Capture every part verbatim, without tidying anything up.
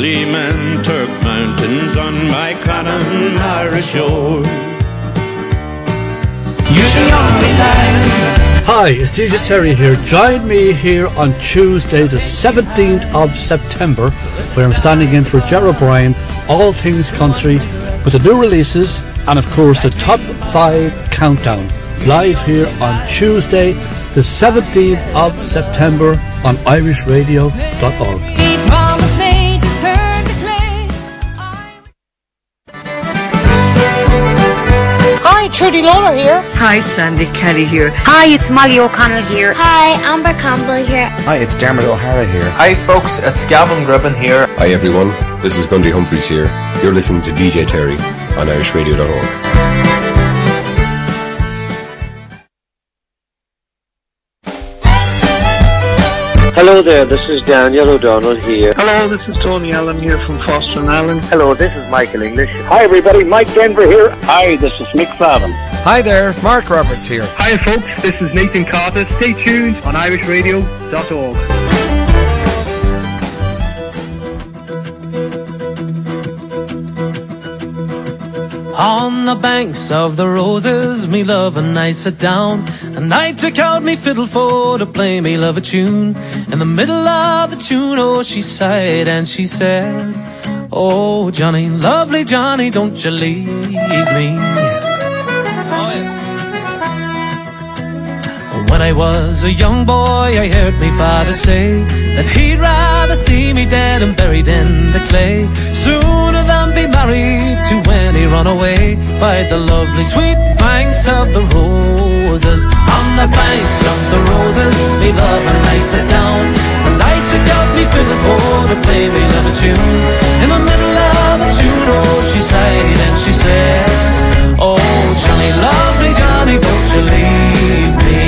Leman Turk Mountains on my Connemara shore. You're the only land. Hi, it's D J Terry here. Join me here on Tuesday the seventeenth of September where I'm standing in for Ger O'Brien, All Things Country, with the new releases and of course the top five countdown, live here on Tuesday the seventeenth of September on irish radio dot org. Hi, Trudy Lawler here. Hi, Sandy Kelly here. Hi, it's Molly O'Connell here. Hi, Amber Campbell here. Hi, it's Dermot O'Hara here. Hi, folks, it's Gavin Gribben here. Hi, everyone. This is Gundy Humphreys here. You're listening to D J Terry on irish radio dot org. Hello there, this is Daniel O'Donnell here. Hello, this is Tony Allen here from Foster and Allen. Hello, this is Michael English. Hi everybody, Mike Denver here. Hi, this is Mick Flavin. Hi there, Mark Roberts here. Hi folks, this is Nathan Carter. Stay tuned on irish radio dot org. On the banks of the roses, me love and I sat down, and I took out me fiddle for to play me love a tune. In the middle of the tune, oh, she sighed and she said, oh, Johnny, lovely Johnny, don't you leave me. When I was a young boy, I heard me father say that he'd rather see me dead and buried in the clay sooner than be married to any runaway by the lovely sweet banks of the roses. On the banks of the roses, me love and I sat down, and I took out me fiddle for to play me love a tune. In the middle of the tune, oh, she sighed and she said, oh, Johnny, lovely Johnny, don't you leave me.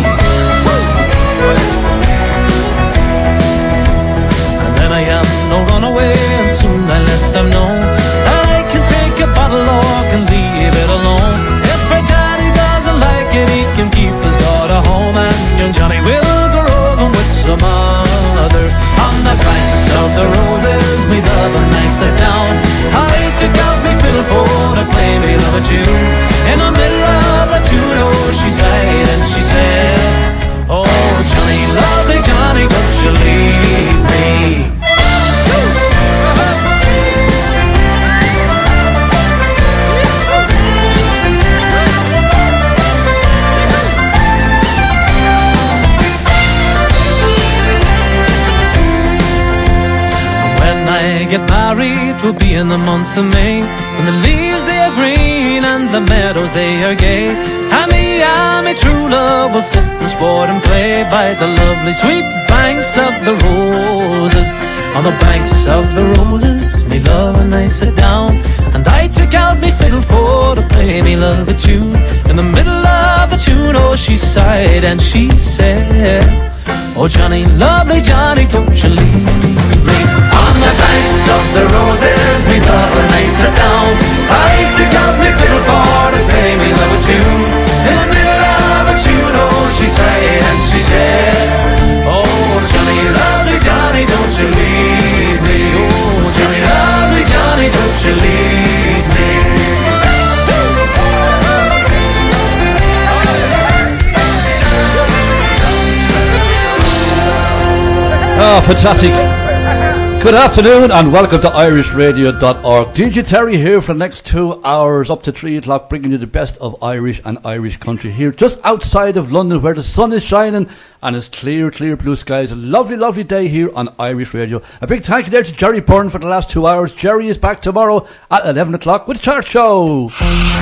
And then I am no runaway, and soon I let them know that I can take a bottle or can leave it alone. If her daddy doesn't like it, he can keep his daughter home, and young Johnny will go roving with some other. On the banks of the roses, me love and I sat down, I took out me fiddle for to play me love a tune. In the middle of the tune, oh, she sighed and she said, oh, Johnny, lovely Johnny, don't you leave me. When I get married, we'll be in the month of May, when the leaves they are green and the meadows they are gay, and me and my true love will sit and sport and play by the lovely sweet banks of the roses. On the banks of the roses, me love and I sat down, and I took out me fiddle for to play me love a tune. In the middle of the tune, oh, she sighed and she said, oh, Johnny, lovely Johnny, don't you leave me. On the banks of the roses, me love and I sat down, I took out me fiddle for to play me love a tune. In the middle of a tune, oh, she sighed and she said, oh, Johnny, lovely Johnny, don't you leave me. Oh, Johnny, lovely Johnny, don't you leave me. Oh, fantastic. Good afternoon and welcome to irish radio dot org. D J Terry here for the next two hours up to three o'clock, bringing you the best of Irish and Irish country here just outside of London, where the sun is shining and it's clear, clear blue skies. A lovely, lovely day here on Irish Radio. A big thank you there to Jerry Byrne for the last two hours. Jerry is back tomorrow at eleven o'clock with the Chart Show.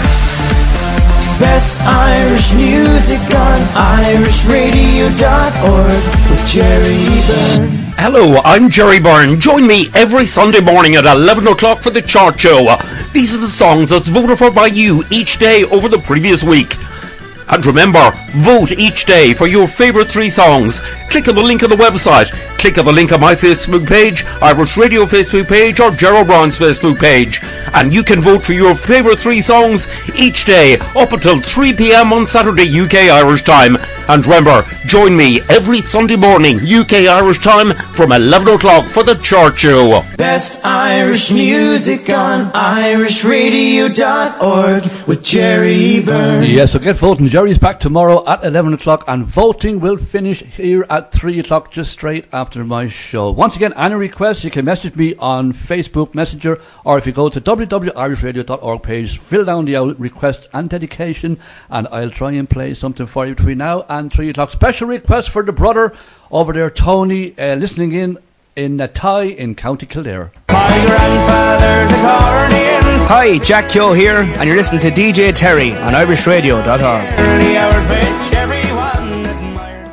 Best Irish music on irish radio dot org with Jerry Byrne. Hello, I'm Jerry Byrne. Join me every Sunday morning at eleven o'clock for the Chart Show. These are the songs that's voted for by you each day over the previous week. And remember, vote each day for your favourite three songs. Click on the link on the website. Click on the link on my Facebook page, Irish Radio Facebook page, or Ger O'Brien's Facebook page. And you can vote for your favourite three songs each day up until three p.m. on Saturday U K Irish time. And remember, join me every Sunday morning, U K Irish time, from eleven o'clock for the Chart Show. Best Irish music on irish radio dot org with Jerry Byrne. Yes, so get voting. Jerry's back tomorrow at eleven o'clock, and voting will finish here at three o'clock, just straight after my show. Once again, any requests, you can message me on Facebook Messenger, or if you go to w w w dot irish radio dot org page, fill down the request and dedication, and I'll try and play something for you between now and three o'clock. Special request for the brother over there, Tony, uh, listening in in Athy in County Kildare. My grandfather's accordion. Hi, Jack Kyo here, and you're listening to D J Terry on irish radio dot org. Early hours which everyone admired.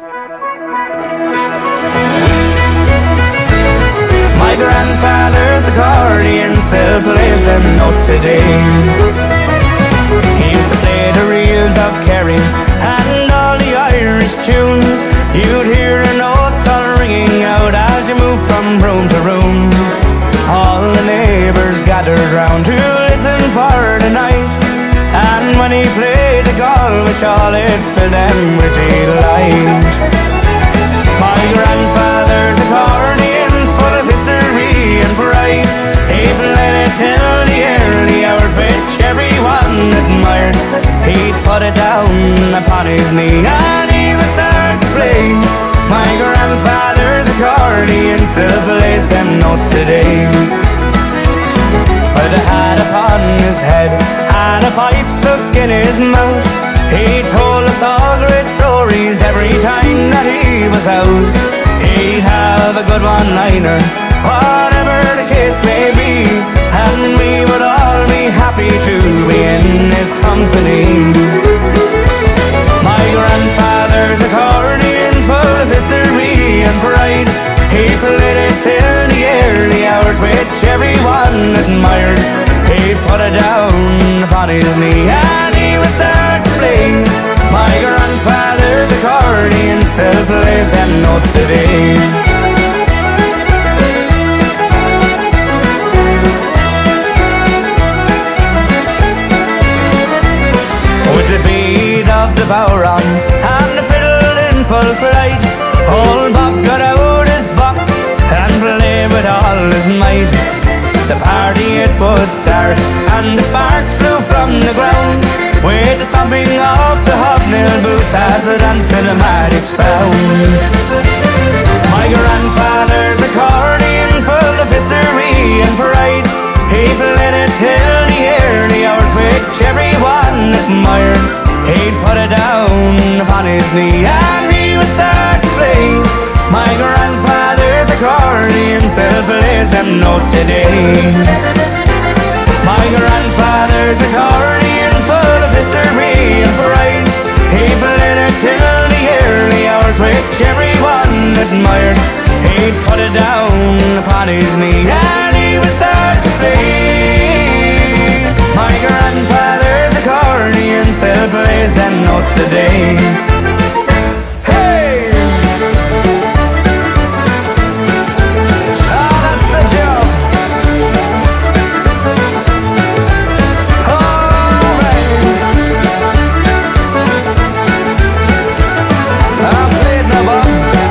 My grandfather's accordion still plays them notes today. He used to play the reels of Kerry and all the Irish tunes. You'd hear the notes all ringing out as you move from room to room. All the neighbours gathered round to listen for the night, and when he played the Galway all it filled them with delight. My grandfather's accordion's full of history and pride. He played it till the early hours which everyone admired. He'd put it down upon his knee and he would start to play. My grandfather's accordion still plays them notes today. With a hat upon his head and a pipe stuck in his mouth, he told us all great stories every time that he was out. He'd have a good one-liner, whatever the case may be, and we would all be happy to be in his company. My grandfather's accordion's full of history and pride. He played it till the early hours which everyone admired. He put it down upon his knee and he would start to play. My grandfather's accordion still plays them notes today. With the beat of the Bowron and the fiddle in full flight, old Bob got out his box and played with all his might. The party it would start and the sparks flew from the ground, with the stomping of the hobnail boots as the dance cinematic sound. My grandfather's accordion's full of history and pride. He played it till the early hours which everyone admired. He'd put it down upon his knee and he would start to play. My grandfather's accordion still plays them notes today. My grandfather's accordion's full of history and pride. He played it till the early hours which everyone admired. He'd put it down upon his knee and he would start to play. My grandfather's accordion still plays them notes today. Hey! Ah, that's the job. All right. I played no ball.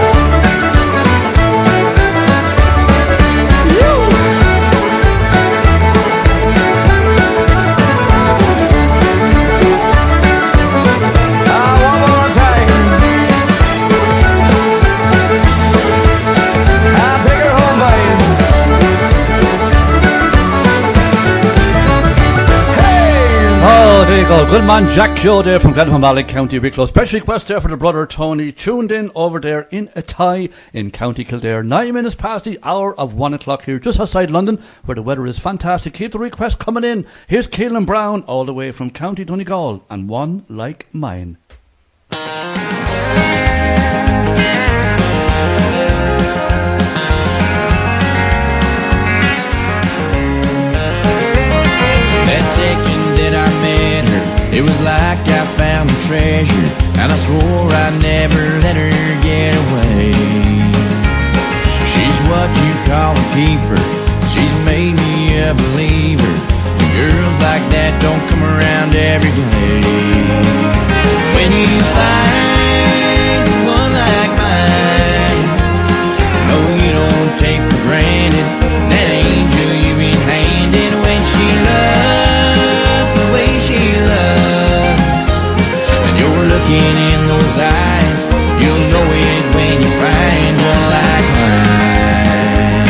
Oh, there you go. Good man, Jack Kyo there from Glenmally, County Wicklow. Special request there for the brother Tony, tuned in over there in Athy in County Kildare. Nine minutes past the hour of one o'clock here, just outside London, where the weather is fantastic. Keep the request coming in. Here's Keelan Brown, all the way from County Donegal, and One Like Mine. That second that I met her, it was like I found a treasure, and I swore I'd never let her get away. She's what you call a keeper, she's made me a believer. Girls like that don't come around every day. When you find looking in those eyes, you'll know it when you find one like mine.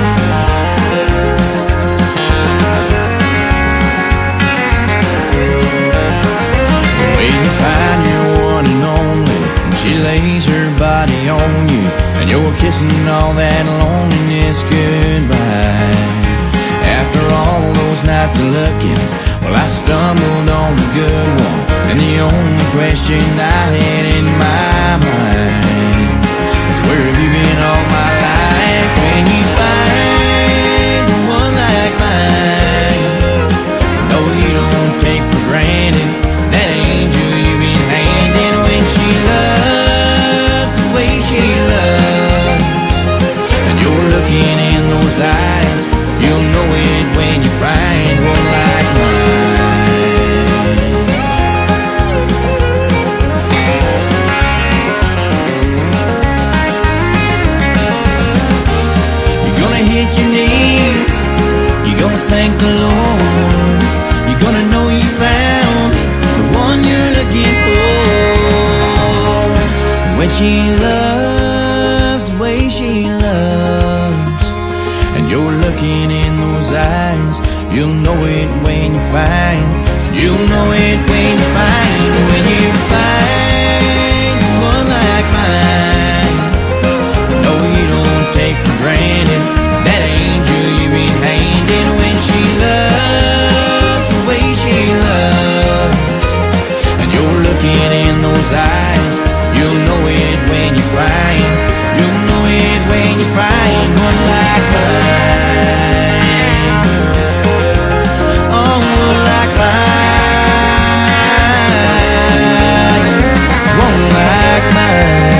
When you find your one and only, she lays her body on you, and you're kissing all that loneliness goodbye. After all those nights of looking, well, I stumbled on the good one, and the only question I had in my mind was, where have you been all my life? When you find one like mine, no, you don't take for granted that angel you've been handing. When she loves the way she loves, and you're looking in those eyes, you'll know it when you find one like mine. You're gonna hit your knees, you're gonna thank the Lord, you're gonna know you found the one you're looking for. When she loves the way she loves, and you're looking in those eyes, you'll know it when you find, you'll know it when you find, when you find one like mine. No, you don't take for granted that angel you've been handing. When she loves the way she loves, and you're looking in those eyes, you'll know it when you find, you'll know it when you find one like mine. Oh, like mine. One like mine.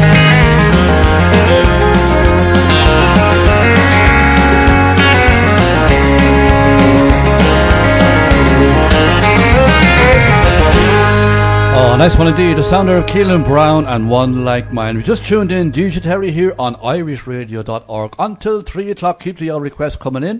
Oh, nice one indeed. The sounder of Keelan Brown and One Like Mine. We just tuned in. D J Terry here on irish radio dot org until three o'clock. Keep the all requests coming in.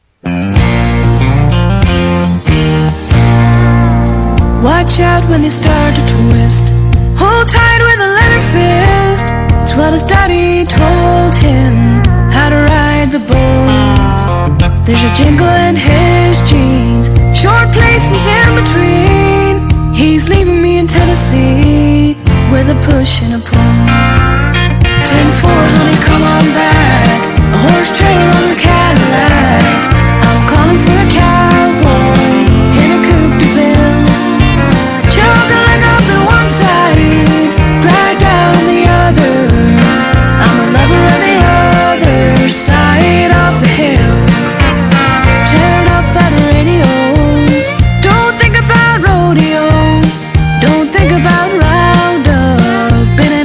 Watch out when they start to twist. Hold tight with a leather fist. It's what his daddy told him, how to ride the bulls. There's a jingle in his jeans, short places in between. He's leaving me in Tennessee with a push and a pull. ten four, honey, come on back. A horse trailer on your Cadillac. I'm calling for a cowboy in a coupe de ville. Juggling up in one side, glide down the other. I'm a lover of the other side of the hill. Turn up that radio. Don't think about rodeo. Don't think about Roundup in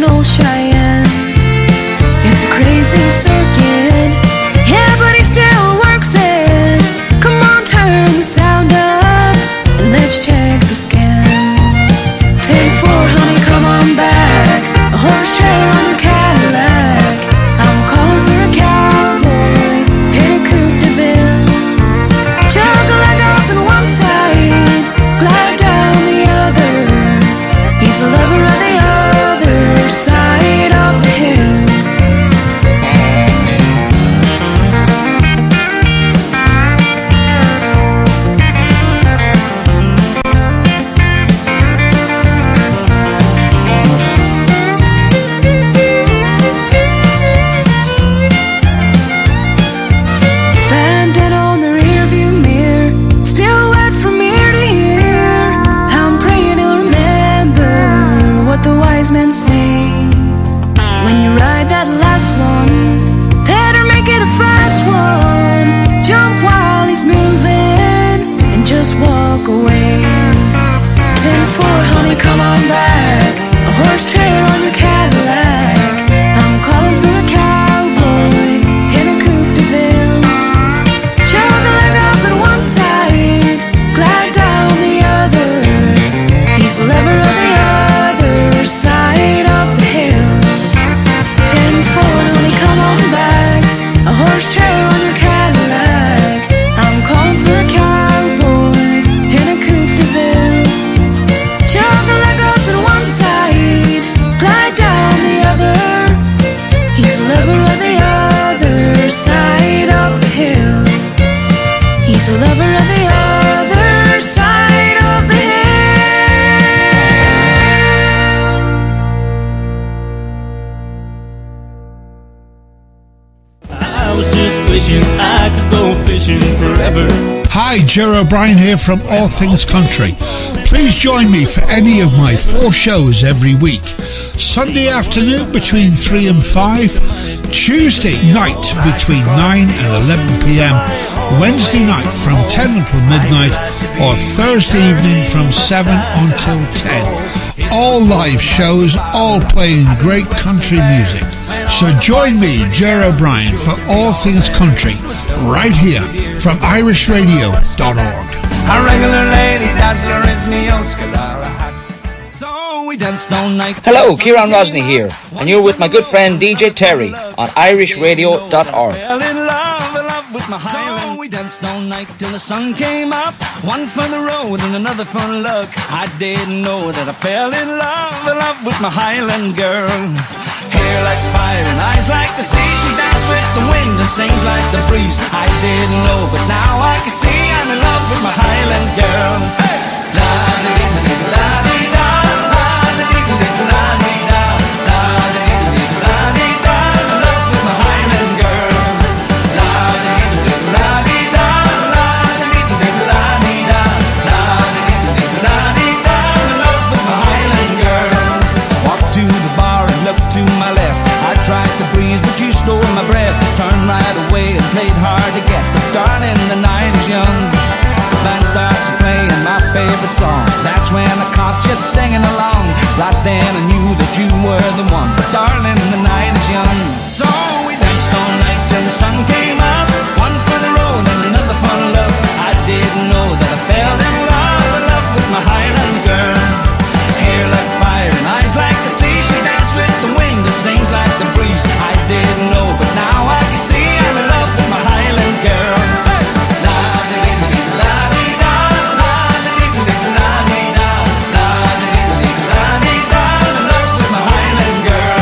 fishing forever. Hi, Ger O'Brien here from All Things Country. Please join me for any of my four shows every week. Sunday afternoon between three and five, Tuesday night between nine and eleven p.m, Wednesday night from ten until midnight, or Thursday evening from seven until ten. All live shows, all playing great country music. So join me, Ger O'Brien, for All Things Country, right here from irish radio dot org. A regular lady dazzler is me Oscar hat. So we danced all night. Hello, Kieran Rosny here, and you're with my good friend D J Terry on irish radio dot org. Fell in love, love with my Highland. So we danced all night till the sun came up. One for the road and another for luck. I didn't know that I fell in love, love with my Highland girl. Hair like fire and eyes like the sea. She dances with the wind and sings like the breeze. I didn't know, but now I can see I'm in love with my Highland girl. Hey! La di di la di da, la di di la di da, la di di la di da. In love with my Highland girl. La di di la di da, la di di la di da, la di di la di da. In love with my Highland girl. Walk to the bar and look to my left. I tried to breathe, but you stole my breath. Turned right away and played hard to get. But darling, the night is young. The band starts playing my favorite song. That's when I caught you singing along. Right then I knew that you were the one. But darling, the night is young. So we danced all night till the sun came up. One for the road and another for love. I didn't know that I fell in love, in love with my Highland girl. Hair like fire and eyes like the sea. She danced with the wind and sings like the breeze. I didn't know, but now I can see I'm in love with my Highland girl. Hey! La di di la di da, la di di la di da, la di di la di da. In love with my Highland girl.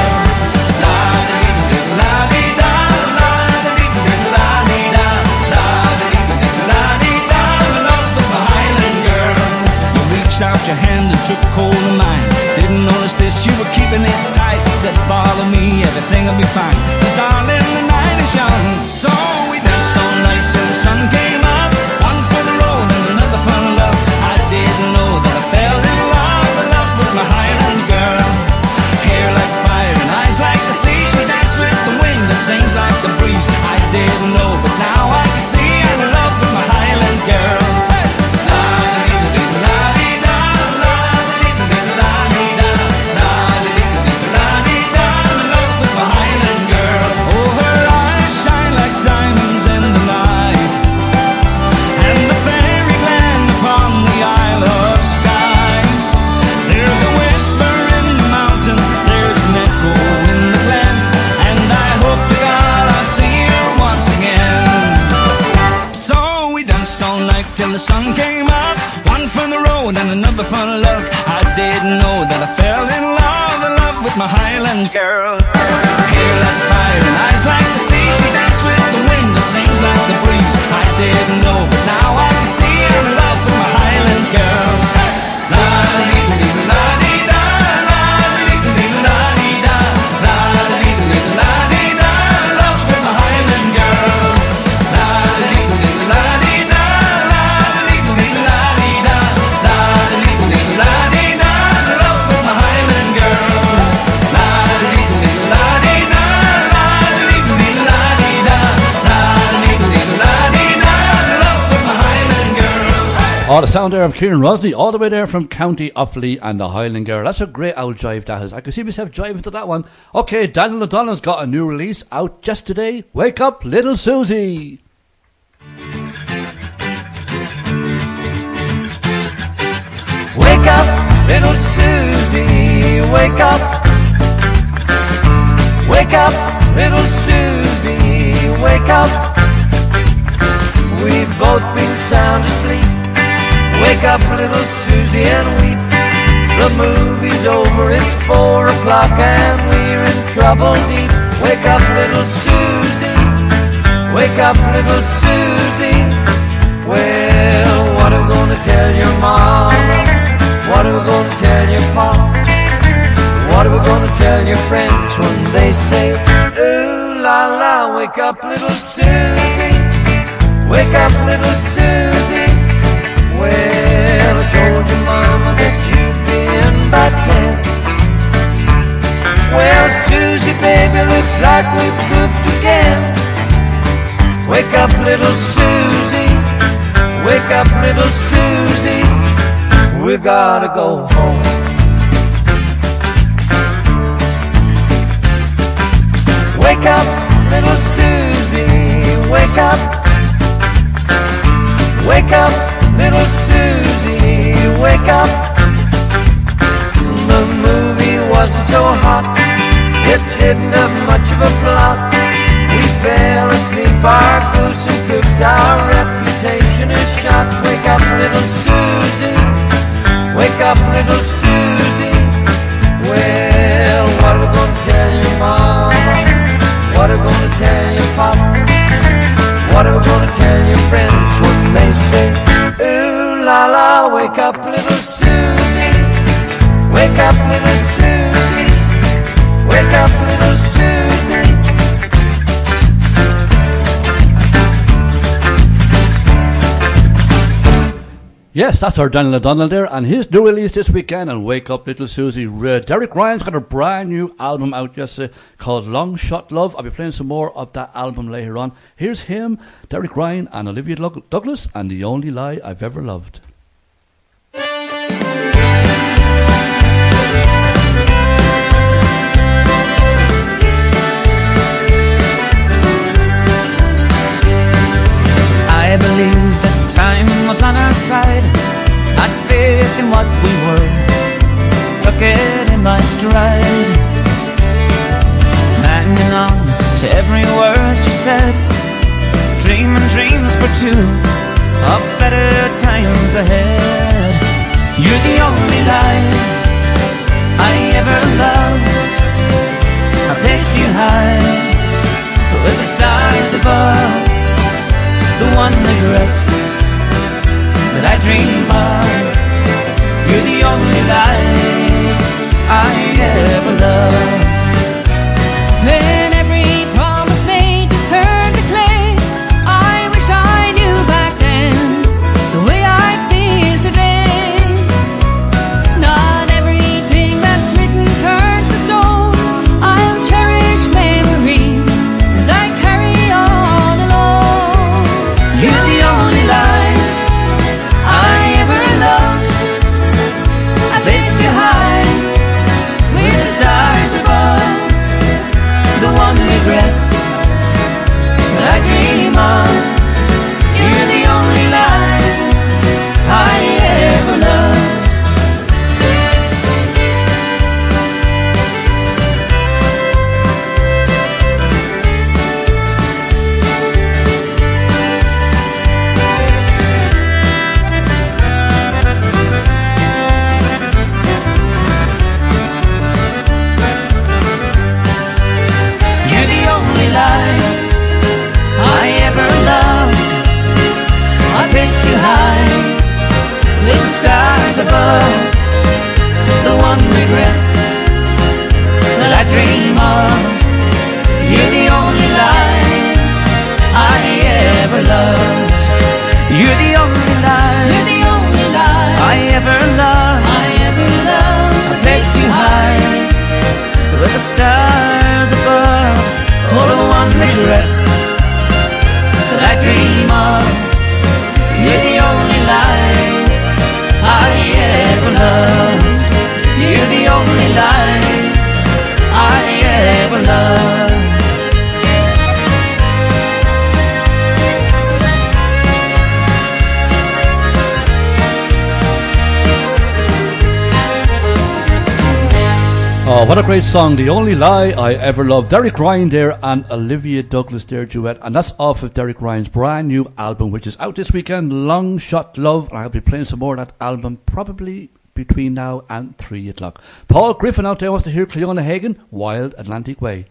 La di di la di da, la di di la di da, la di di la di da. In love with my Highland girl. You reached out your hand and took hold of mine. Didn't notice this, you were keeping it tight. Said follow me, everything will be fine. 'Cause darling, the night is young. So we danced all night till the sun came up. One for the road and another for love. I didn't know that I fell in love, in love with my Highland girl. Hair like fire and eyes like the sea. She danced with the wind and sings like the breeze. I didn't know, but now I can see I'm in love with my Highland girl. Hey! La di di la di da, la di di la di da, la di di la di da. I'm in love with my Highland girl. Oh, her eyes shine like diamonds in the night, and the fairy land upon the Isle of Skye. There's a whisper in the mountain, there's an echo in the glen, and I hope to God I'll see her once again. So we danced all night till the sun came up. One for the road and another for luck. I didn't know that I fell in love, in love with my Highland girl. Hair like fire and eyes like the sea. She danced with the wind and sings like the breeze. I didn't know, but now I can see I'm in love with my Highland girl. La di di la di da, la di di la di da, la di di la di da. In love with my Highland girl. La di di la di da, la di di la di da, la di di la di da. In love with my Highland girl. La di di la di da, la di di la di da, la di di la di da. In love with my Highland girl. Oh, the sound there of Kieran Rosny, all the way there from County Offaly and the Highland Girl. That's a great old jive, that is. I can see myself driving to that one. Okay, Daniel O'Donnell's got a new release out just today. Wake Up, Little Susie. Wake up, little Susie, wake up. Wake up, little Susie, wake up. We've both been sound asleep. Wake up, little Susie, and weep. The movie's over, it's four o'clock and we're in trouble deep. Wake up, little Susie, wake up, little Susie. Well, what are we gonna tell your mama? What are we gonna tell your pa? What are we gonna tell your friends when they say, ooh la la, wake up, little Susie. Wake up, little Susie. Well, I told your mama that you'd be in by ten. Well, Susie, baby, looks like we've goofed again. Wake up, little Susie. Wake up, little Susie. We gotta go home. Wake up, little Susie. Wake up. Wake up, little Susie. Wake up. The movie wasn't so hot. It didn't have much of a plot. We fell asleep, our goose and cooked, our reputation is shot. Wake up, little Susie. Wake up, little Susie. Well, what are we gonna tell you, Mama? What are we gonna tell you, Papa? What are we gonna tell your friends when they say, ooh la la, wake up, little Susie. Wake up, little Susie. Wake up, little Susie. Yes, that's our Daniel O'Donnell there, and his new release this weekend, and Wake Up Little Susie. Uh, Derek Ryan's got a brand new album out yesterday called Long Shot Love. I'll be playing some more of that album later on. Here's him, Derek Ryan and Olivia Douglas, and The Only Lie I've Ever Loved. I believe that time was on our side. Had faith in what we were, took it in my stride. Hanging on to every word you said, dreaming dreams for two of better times ahead. You're the only lie I ever loved. I placed you high with the stars above. The one regret that I dream of. You're the only lie I ever loved. When every promise made has turned to clay, I wish I knew back then the way I feel today. Not everything that's written turns to stone. I'll cherish memories as I carry on alone. You're the only lie I ever loved. I placed you high with the stars above. The one regret that I dream of. You're the only lie I ever loved. I ever loved. I placed you high with the stars above. The one regret that I dream of. You're the only lie I ever loved. You're the only lie. You're the only lie I ever loved. I ever loved. I placed you high with the stars above. Oh, the one regret that I dream of. You're the only lie I ever loved. You're the only lie I ever loved. Oh, what a great song. The Only Lie I Ever Loved. Derek Ryan there and Olivia Douglas there duet. And that's off of Derek Ryan's brand new album, which is out this weekend, Long Shot Love. And I'll be playing some more of that album probably between now and three o'clock. Paul Griffin out there wants to hear Cleona Hagen, Wild Atlantic Way.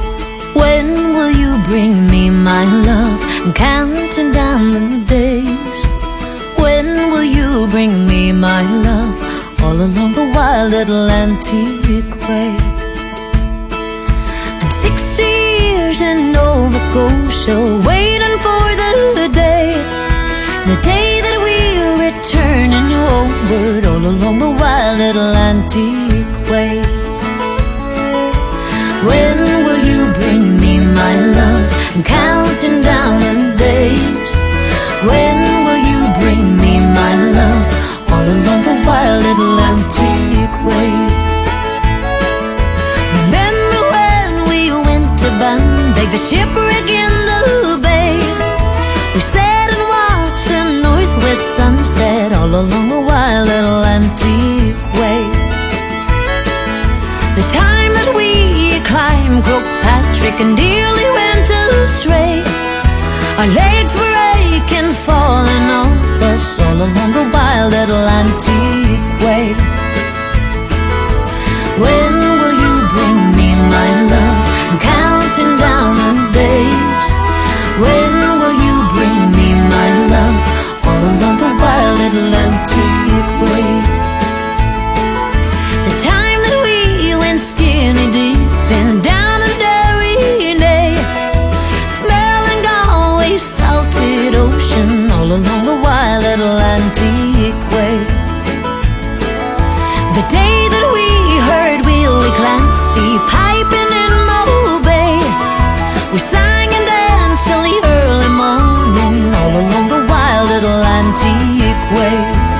Bring me my love, I'm counting down the days antique way. I'm sixty years in Nova Scotia, waiting for the day, the day that we'll return in homeward, all along the wild little antique way. When will you bring me my love? I'm counting down the days. When will you bring me my love? All along the wild little antique way. Remember when we went to Bandag, the shipwreck in the bay? We sat and watched the northwest sunset all along the wild little antique way. The time that we climbed Croagh-Patrick and nearly went astray, our legs were aching, falling off us all along the wild little antique way. When will you bring me my love? I'm counting down the days. When will you bring me my love? All along the wild little antique way. The time that we went skinny dipping down in Derry Day, smelling Galway's salted ocean all along the wild little antique way. The day that we heard Willie Clancy piping in Moe Bay, we sang and danced till the early morning all along the wild little antique way.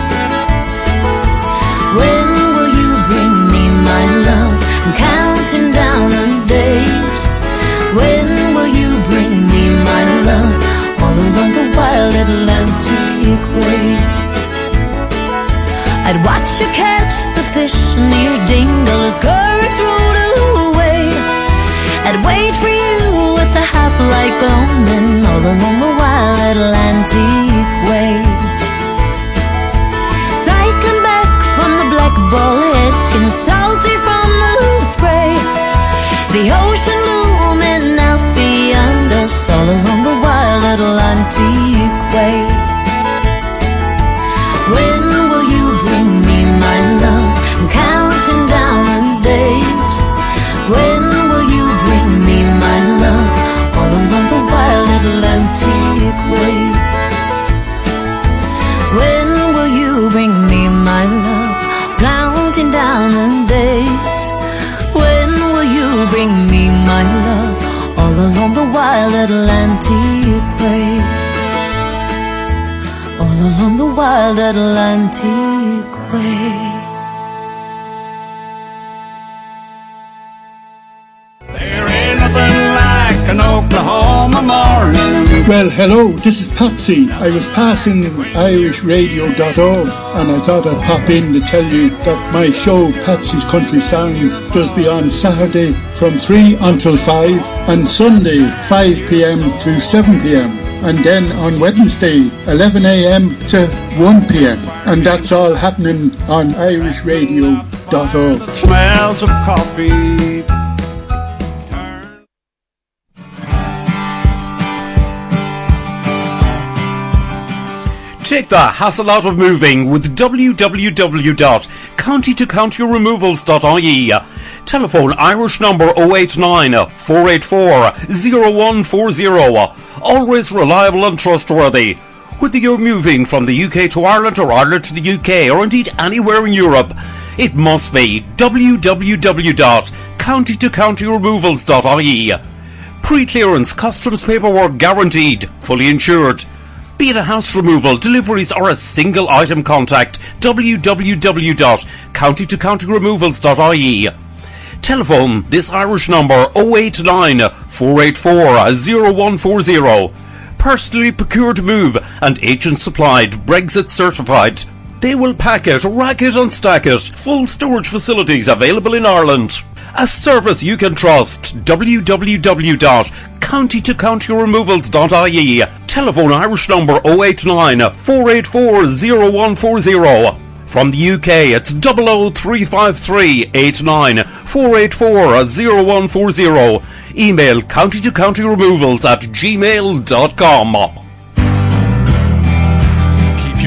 When will you bring me my love? I'm counting down the days. When will you bring me my love? All along the wild little antique way. I'd watch you catch the fish near Dingle's currents rode away. I'd wait for you with the half light gloaming all along the wild little antique way. Cycling back from the Black Ball Head, skin salty from the spray, the ocean looming out beyond us all along the wild little antique way. When will you bring me my love? I'm counting down the days. When will you bring me my love? All along the wild little antique way. When will you bring me my love? Counting down the days. When will you bring me my love? All along the wild little antique way. All along the wild little antique way. There ain't nothing like an Oklahoma morning. Well, hello, this is Patsy. I was passing irish radio dot org and I thought I'd pop in to tell you that my show, Patsy's Country Songs, does be on Saturday from three until five and Sunday five p.m. to seven p.m. and then on Wednesday eleven a.m. to one p.m. and that's all happening on irish radio dot org. Smells of coffee. Take the hassle out of moving with w w w dot county to county removals dot I E. Telephone Irish number oh eight nine, four eight four, oh one four oh. Always reliable and trustworthy. Whether you're moving from the U K to Ireland or Ireland to the U K or indeed anywhere in Europe, it must be w w w dot county to county removals dot I E. Pre-clearance customs paperwork guaranteed, fully insured. Be it a house removal, deliveries or a single item, contact w w w dot county to county removals dot I E. Telephone this Irish number oh eight nine, four eight four, oh one four oh. Personally procured move and agent supplied, Brexit certified. They will pack it, rack it and stack it. Full storage facilities available in Ireland. A service you can trust. w w w dot county to county removals dot I E. Telephone Irish number oh eight nine, four eight four, oh one four oh. From the U K, it's double oh three five three, eight nine, four eight four, oh one four oh. Email county to county removals at gmail dot com. Keep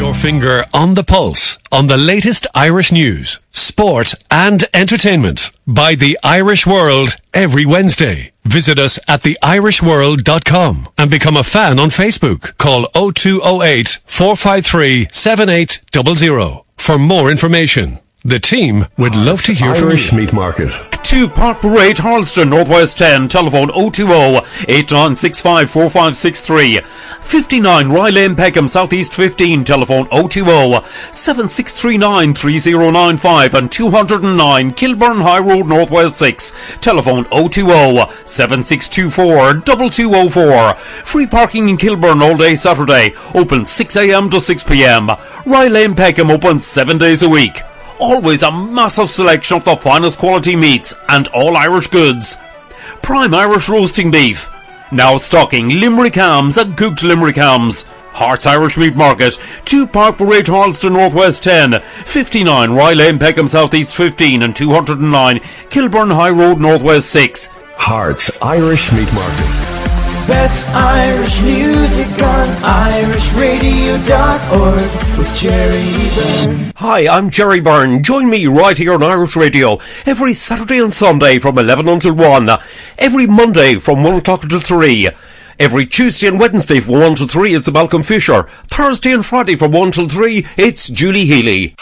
your finger on the pulse on the latest Irish news, sport and entertainment by The Irish World every Wednesday. Visit us at the irish world dot com and become a fan on Facebook. Call oh two oh eight, four five three, seven eight zero zero for more information. The team would love to hear from Irish you. Meat Market. two Park Parade, Harleston, Northwest ten, telephone oh two oh, eight nine six five, four five six three. fifty-nine Rye Lane, Peckham, Southeast fifteen, telephone oh two oh, seven six three nine, three oh nine five, and two oh nine Kilburn High Road, Northwest six, telephone oh two oh, seven six two four, two two oh four. Free parking in Kilburn all day Saturday, open six a m to six p m. Rye Lane, Peckham, open seven days a week. Always a massive selection of the finest quality meats and all Irish goods. Prime Irish roasting beef. Now stocking Limerick hams and cooked Limerick hams. Hearts Irish Meat Market, two Park Parade, Harleston, Northwest ten, fifty-nine Rye Lane, Peckham, Southeast fifteen, and two oh nine Kilburn High Road, Northwest six. Hearts Irish Meat Market. Best Irish music on irish radio dot org with Jerry Byrne. Hi, I'm Jerry Byrne. Join me right here on Irish Radio every Saturday and Sunday from eleven until one. Every Monday from one o'clock until three. Every Tuesday and Wednesday from one till three, it's Malcolm Fisher. Thursday and Friday from one till three, it's Julie Healy.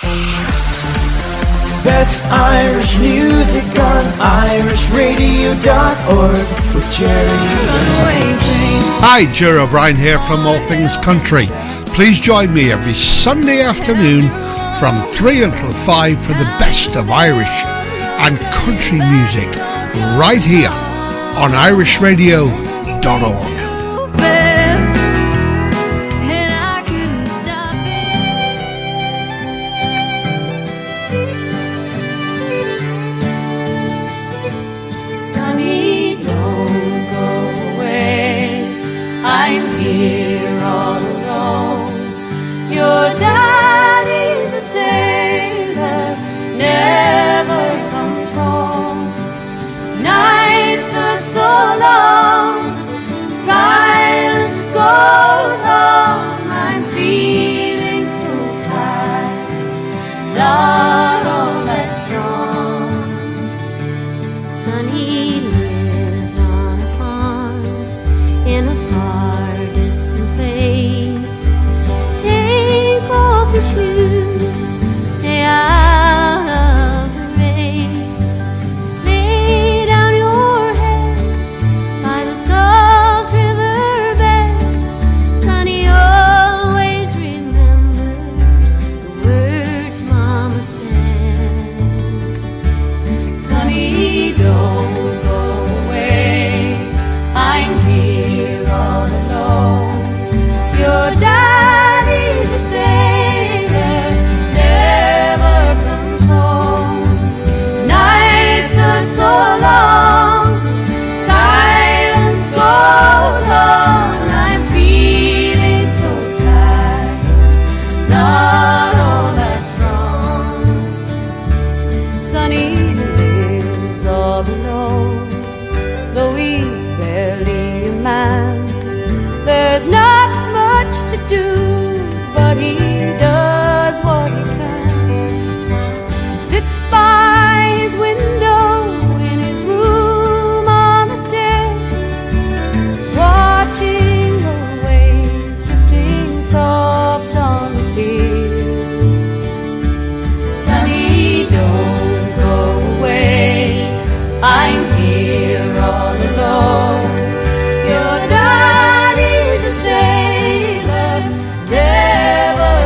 Best Irish music on irish radio dot org with Jerry Byrne. Hi, Jerry O'Brien here from All Things Country. Please join me every Sunday afternoon from three until five for the best of Irish and country music right here on irish radio dot org. I'm here all alone. Your daddy's a sailor, never comes home. Nights are so long, silence goes on. I'm feeling so tired, not all that strong. Sonny lives on a farm in a far distant place. Take off your shoes, stay out of the race. Lay down your head by the soft river bed. Sonny always remembers the words Mama said. Sonny, don't go away, I'm here all alone. Your daddy's a sailor, never comes home. Nights are so long, silence goes on. I'm feeling so tired, not all that strong. Sonny lives all alone, though he's barely a man. There's not much to do, but he does what he can. Sits by his window in his room on the stairs, watching the waves drifting soft on the pier. Sonny, don't go away, I'm here all alone. Your daddy's a sailor, never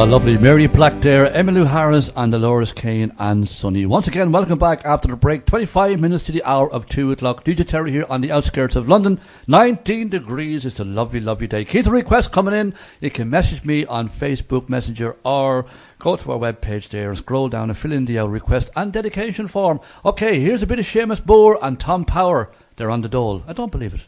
lovely Mary Black there, Emmylou Harris and Dolores Kane and Sonny. Once again, welcome back after the break. twenty-five minutes to the hour of two o'clock. D J Terry here on the outskirts of London. nineteen degrees. It's a lovely, lovely day. Keep the requests coming in. You can message me on Facebook Messenger or go to our webpage there and scroll down and fill in the uh, request and dedication form. Okay, here's a bit of Seamus Boer and Tom Power. They're on the dole. I don't believe it.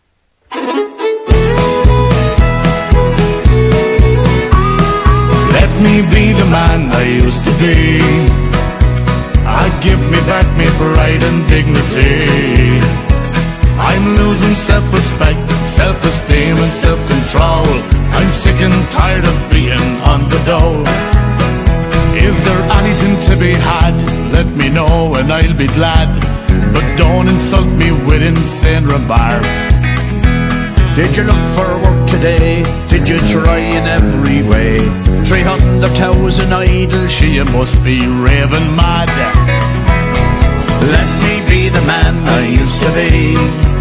Let me be the man I used to be. I give me back me pride and dignity. I'm losing self-respect, self-esteem and self-control. I'm sick and tired of being on the dole. Is there anything to be had? Let me know and I'll be glad. But don't insult me with insane remarks. Did you look for work today? Did you try in every way? Three hundred thousand idle, she must be raving mad. Let me be the man I used to be.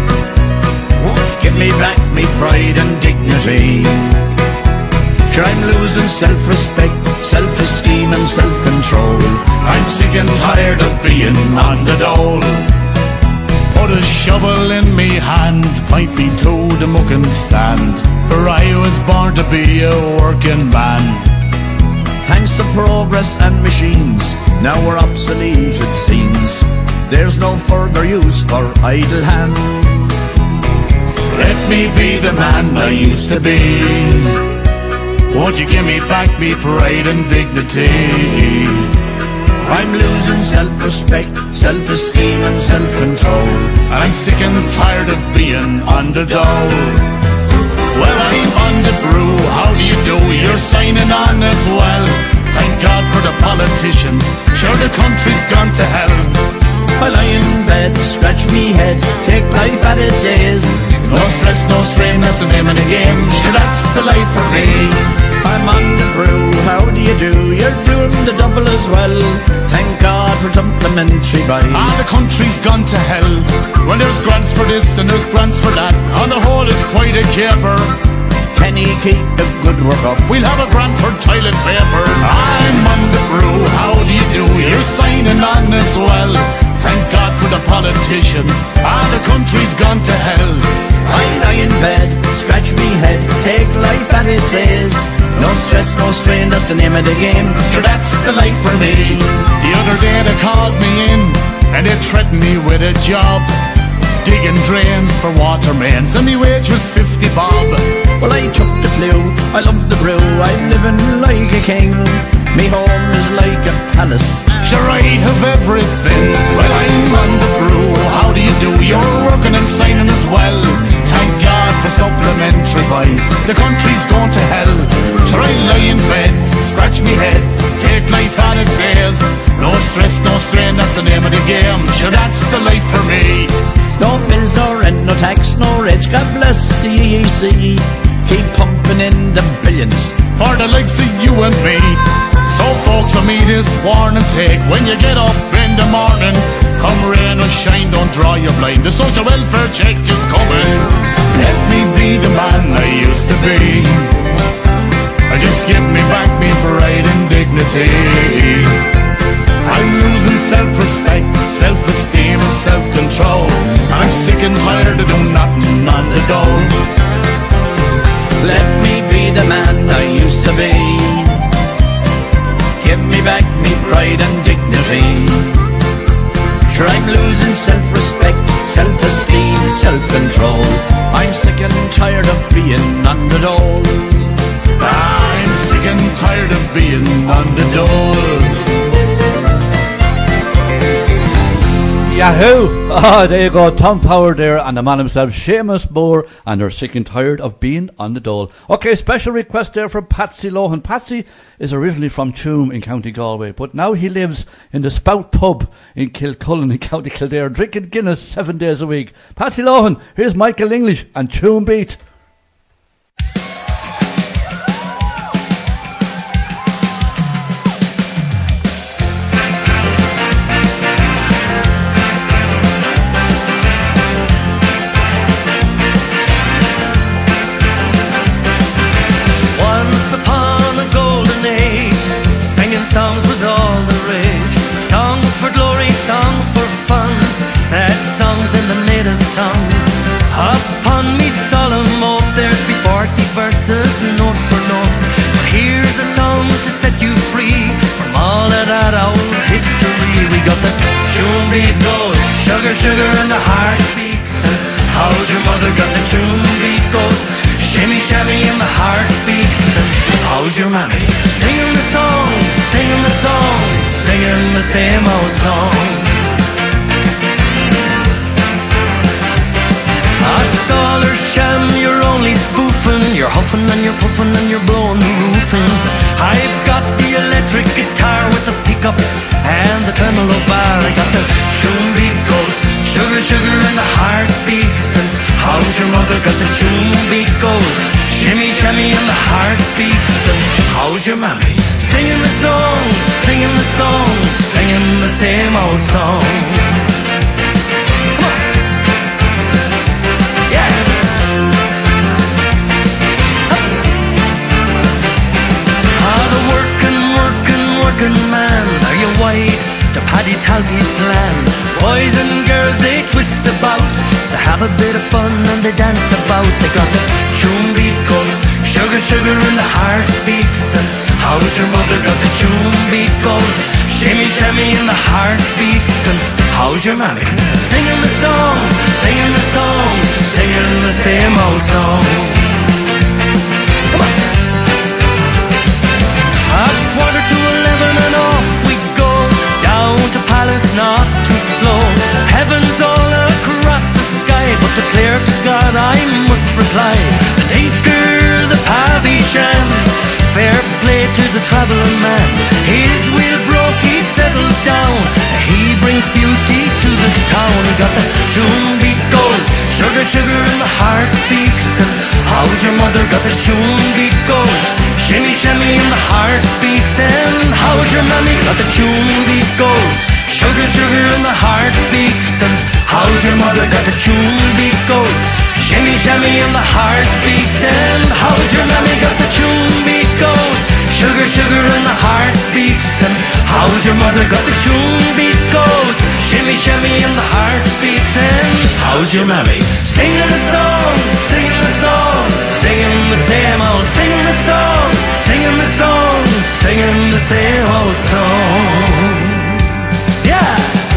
Won't give me back me pride and dignity. Sure, I'm losing self-respect, self-esteem and self-control. I'm sick and tired of being on the dole. Put a shovel in me hand, point me to the mucking stand, for I was born to be a working man. Thanks to progress and machines, now we're obsolete it seems. There's no further use for idle hands. Let me be the man I used to be. Won't you give me back me pride and dignity? I'm losing self-respect, self-esteem and self-control. I'm sick and tired of being on the dole. Well, I'm on the brew, how do you do? You're signing on as well. Thank God for the politicians, sure the country's gone to hell. I lie in bed, scratch me head, take life at its ease. No stress, no strain, that's the name of the game. Sure, that's the life for me. I'm on the brew, how do you do? You're doing the double as well. Thank God for supplementary buy. Ah, the country's gone to hell. Well, there's grants for this and there's grants for that. On the whole, it's quite a caper. Can he keep the good work up? We'll have a grant for toilet paper. I'm on the brew, how do you do? You're signing on as well. Thank God for the politicians. Ah, the country's gone to hell. I lie in bed, scratch me head, take life at its ease. No stress, no strain, that's the name of the game. Sure, that's the life for me. The other day they called me in and they threatened me with a job, digging drains for water mains, and my wage was fifty bob. Well, I took the flu, I love the brew, I'm living like a king. Me home is like a palace. Sure, I have everything. Well, I'm on the brew, how do you do? You're working and signing as well. Thank God for supplementary buy. The country's going to hell. Sure, I lie in bed, scratch me head, take life on its days. No stress, no strain, that's the name of the game. Sure, that's the life for me. No bills, no rent, no tax, no rates. God bless the E E C. Keep pumping in the billions for the likes of you and me. So folks, for me this warning take. When you get up in the morning, come rain or shine, don't draw your blind. The social welfare check is coming. Let me be the man I used to be. Just give me back me pride and dignity. I'm losing self-respect, self-esteem and self-control. I'm sick and tired of doing nothing on the dole. Let me be the man I used to be. Give me back me pride and dignity. Sure, I'm losing self-respect, self-esteem, self-control. I'm sick and tired of being on the dole. I'm sick and tired of being on the dole. Yahoo! Ah, there you go, Tom Power there and the man himself, Seamus Boer, and they're sick and tired of being on the dole. Okay, special request there from Patsy Lohan. Patsy is originally from Tuam in County Galway, but now he lives in the Spout Pub in Kilcullen in County Kildare, drinking Guinness seven days a week. Patsy Lohan, here's Michael English and Tuam Beat. Once upon a golden age, Sugar, sugar, and the heart speaks. And how's your mother got the tune beat goes? Shimmy, shammy, and the heart speaks. And how's your mammy? Singing the song, singing the song, singing the same old song. A stall or sham, you're only spoofing. You're huffing and you're puffing and you're blowing the roof in. I've got the electric guitar with the pickup and the tremolo bar. I got the tune beat goes, sugar, sugar, and the heart speaks. And how's your mother got the tune beat goes? Shimmy, shammy, and the heart speaks. And how's your mammy? Singing the songs, singing the songs, singing the same old song. Working man, are you wide to Paddy Talby's plan? Boys and girls, they twist about, they have a bit of fun and they dance about. They got the tune beat goes, sugar, sugar, and the heart speaks. And how's your mother got the tune beat goes? Shimmy, shammy, and the heart speaks. And how's your mammy? Singing the songs, singing the songs, singing the same old songs. Come on. A quarter to eleven and off we go, down to Palace not too slow. Heaven's all across the sky, but declare to God I must reply. The tinker, the Pavishan, fair play to the travelling man. His wheel broke, he settled down, he brings beauty to the town. He got the tune beat goes, sugar, sugar, and the heart speaks. And how's your mother got the tune beat goes? Shimmy, shimmy, and the heart speaks. And how's your mammy got the tune beat goes? Sugar, sugar, and the heart speaks. And how's your mother got the tune beat goes? Shimmy, shimmy, and the heart speaks. And how's your mammy got the tune beat goes? Sugar, sugar, and the heart speaks. And how's your mother got the tune beat goes? Shimmy, shimmy, and the heart speaks. And how's your mammy? Singing the song, singing the song, singing the same old, singing the song, singing the song, singing the same old songs. Yeah.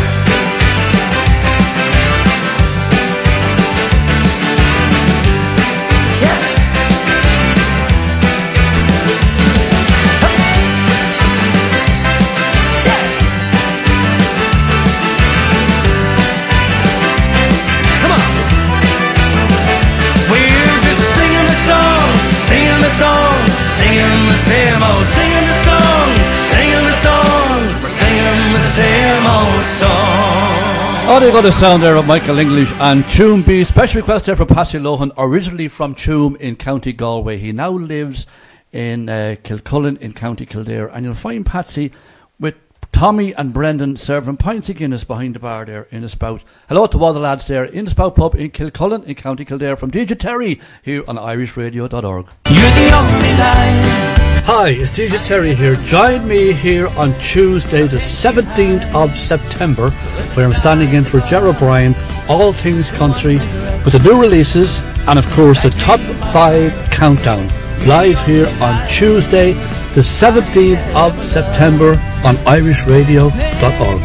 Singing the same old, singing the songs, singing the songs, singing the same old songs. Oh, they got a sound there of Michael English and Tume B. Special request there for Patsy Lohan, originally from Tume in County Galway. He now lives in uh, Kilcullen in County Kildare, and you'll find Patsy with Tommy and Brendan serving pints of Guinness behind the bar there in the Spout. Hello to all the lads there in the Spout pub in Kilcullen in County Kildare from D J Terry here on irish radio dot org. You're the only line. Hi, it's D J Terry here. Join me here on Tuesday the seventeenth of September where I'm standing in for Ger O'Brien, All Things Country, with the new releases and of course the top five countdown. Live here on Tuesday the seventeenth of September on irish radio dot org.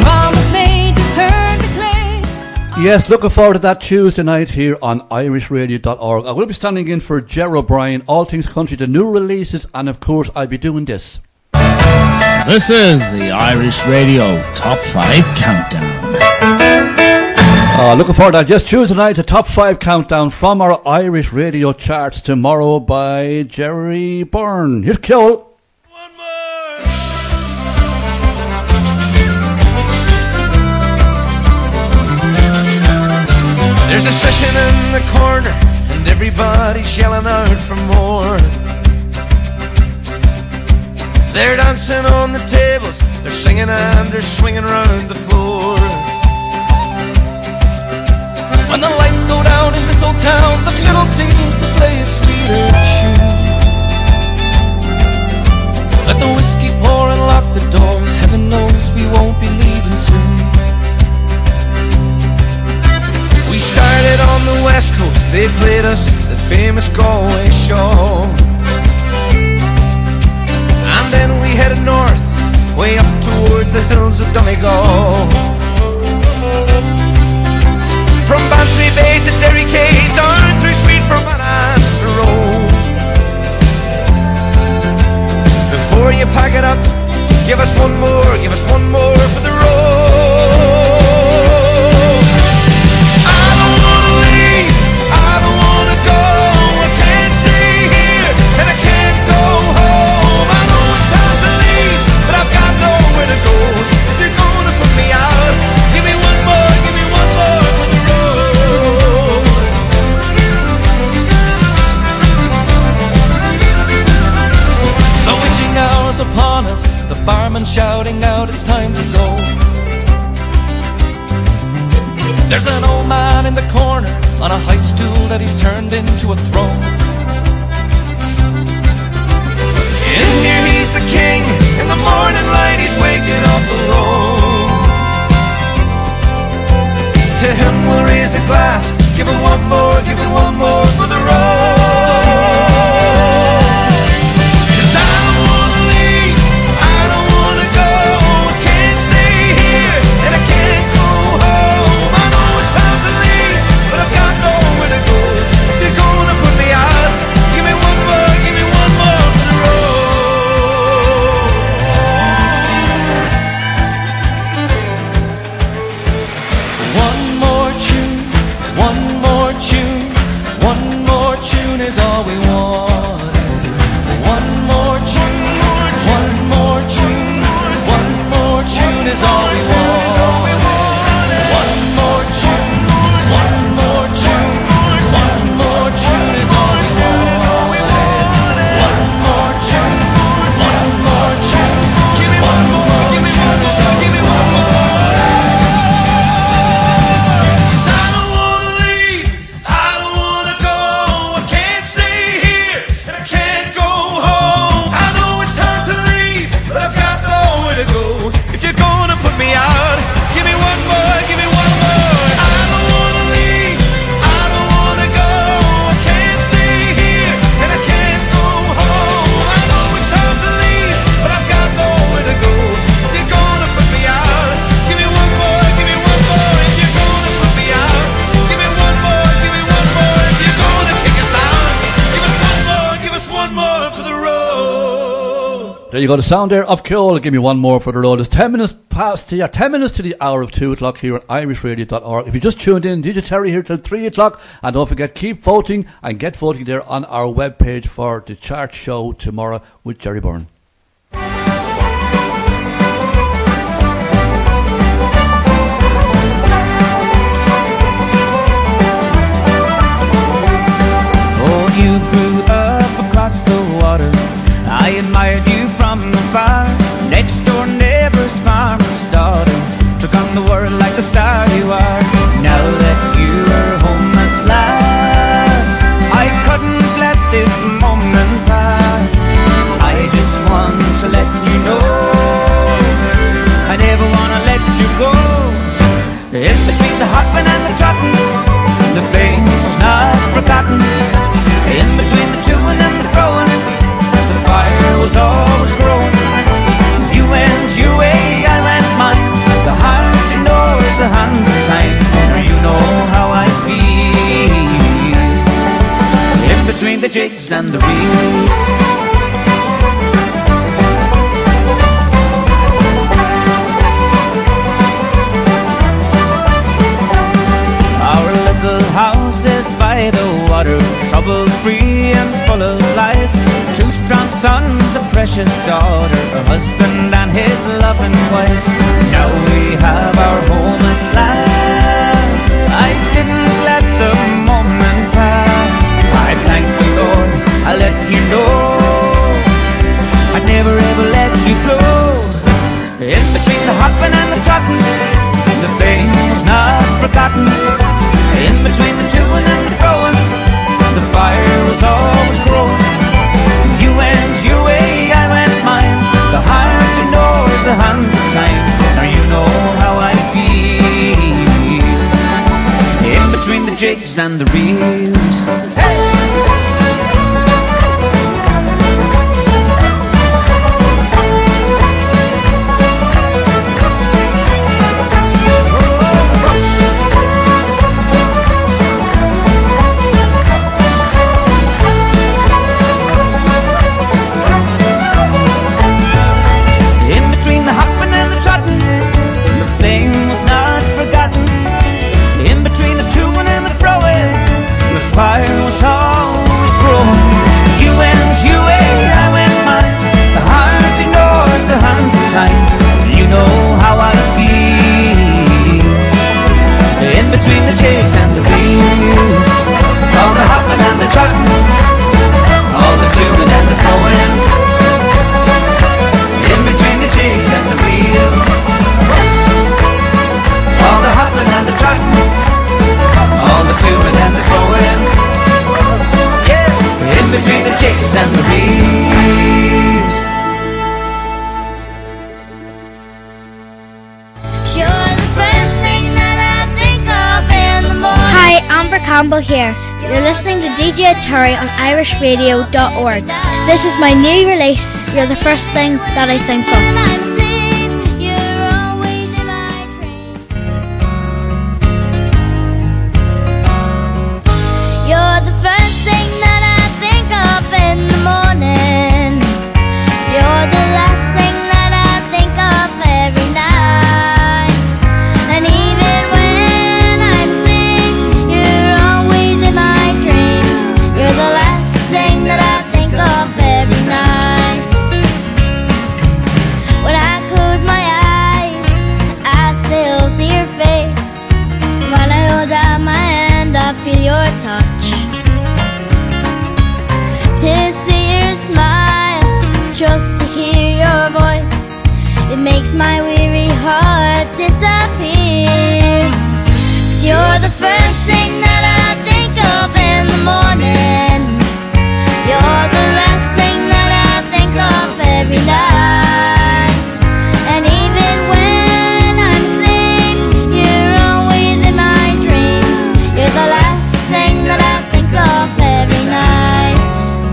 Yes, looking forward to that Tuesday night here on irish radio dot org. I will be standing in for Ger O'Brien, All Things Country, the new releases, and of course I'll be doing this. This is the Irish Radio Top five Countdown. Uh, looking forward to that. Yes, Tuesday night, the Top five Countdown from our Irish Radio charts tomorrow by Jerry Byrne. Here's Kill. There's a session in the corner and everybody's yelling out for more. They're dancing on the tables, they're singing and they're swinging around the floor. When the lights go down in this old town, the fiddle seems to play a sweeter tune. Let the whiskey pour and lock the doors, heaven knows we won't be leaving soon. We started on the west coast, they played us the famous Galway show. And then we headed north, way up towards the hills of Donegal. before you pack it up. Give us one more, give us one more for the road. I don't wanna leave, I don't wanna go. I can't stay here, and I can't go home. I know it's time to leave, but I've got nowhere to go. If you're gonna put me out, give me one more, give me one more for the road. The witching hour's upon us, the barman shouting out it's time to go. There's an old man in the corner on a high stool that he's turned into a throne. In here he's the king, in the morning light he's waking up alone. To him we'll raise a glass, give him one more, give him one more for the road. Cause I don't wanna leave, I don't wanna go. I can't stay here, and I can't go home. I know it's time to leave, but I've got nowhere to go. If you're gonna put me out, give me one more, give me one more for the road. One more tune, one more tune, one more tune is all we wanted. One more tune, one more tune, one more tune is all we wanted. One more tune, one more tune, one more tune is all we wanted. One more tune, one more tune, give me one more, give me one more, give me one more. I don't wanna leave, I don't wanna go. I can't stay here, and I can't go home. I know it's time to leave, but I've got nowhere to go. If you're gonna put me out, give me one more, give me one more. I don't wanna leave, I don't wanna go. I can't stay here, and I can't go home. I know it's time to leave, but I've got nowhere to go. If you're gonna put me out, give me one more, give me one more. If you're gonna put me out, give me one more, give me one more. If you're gonna kick us out, give us one more, give us one more for the road. There you go, the sound there of Cole. Give me one more for the road. It's ten minutes past the, uh, ten minutes to the hour of two o'clock here on irish radio dot org. If you just tuned in, D J Terry here till three o'clock. And don't forget, keep voting and get voting there on our webpage for the chart show tomorrow with Jerry Byrne. Oh, you grew up across the water. I admired you from afar. Next door neighbor's farmer's daughter took on the world like the star you are. Now that you're home at last, I couldn't let this moment pass. I just want to let you know I never wanna let you go. In between the hopping and the trotting, the thing's not forgotten. In between the chewing and the throwing, the fire was always growing. You went your way, I went mine. The heart you know is the hands of time. Now you know how I feel. In between the jigs and the reels. Our little house is by the water, trouble-free and full of life. Two strong sons, a precious daughter, a husband and his loving wife. Now we have our home at last. I didn't let the moment pass. I thank the Lord, I let you know I'd never ever let you go. In between the hopping and the trotting, the thing was not forgotten. In between the chewing and the throwing, the fire was always growing. You went your way, I went mine. The heart to know is the hands of time. Now you know how I feel. In between the jigs and the reels. Hey! Campbell here. You're listening to D J Terry on Irish Radio dot org. This is my new release, You're the First Thing That I Think Of. Feel your touch, to see your smile, just to hear your voice. It makes my weary heart disappear. 'Cause you're the first thing that I think of in the morning. You're the last thing that I think of every night. And even when I'm asleep, you're always in my dreams. You're the last thing that I think of every night.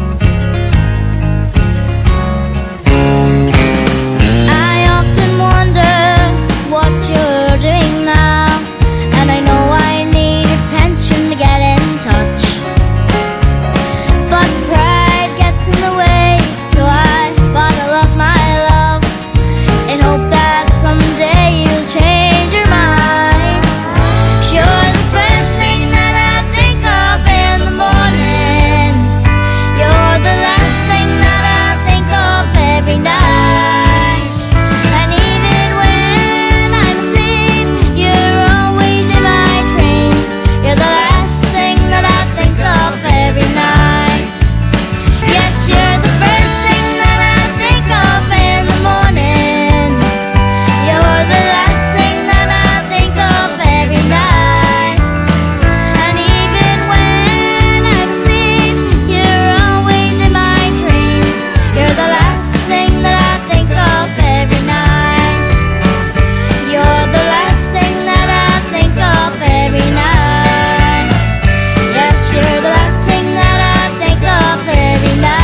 I often wonder what you're doing now, and I know I need attention to get in touch, but pride gets in the way, so I bottle up my love in hope that someday you'll change your mind. 'Cause you're the first thing that I think of in the morning. You're the last thing that I think of every night. And even when I'm asleep, you're always in my dreams. You're the last thing that I think of every night. Yes, you're the first thing that I think of in the morning. You're the last thing that I think of every night. And even when I'm asleep, you're always in my dreams. You're the last thing that I think of every night. You're the last thing that I think of every night. Yes, you're the last thing that I think of every night.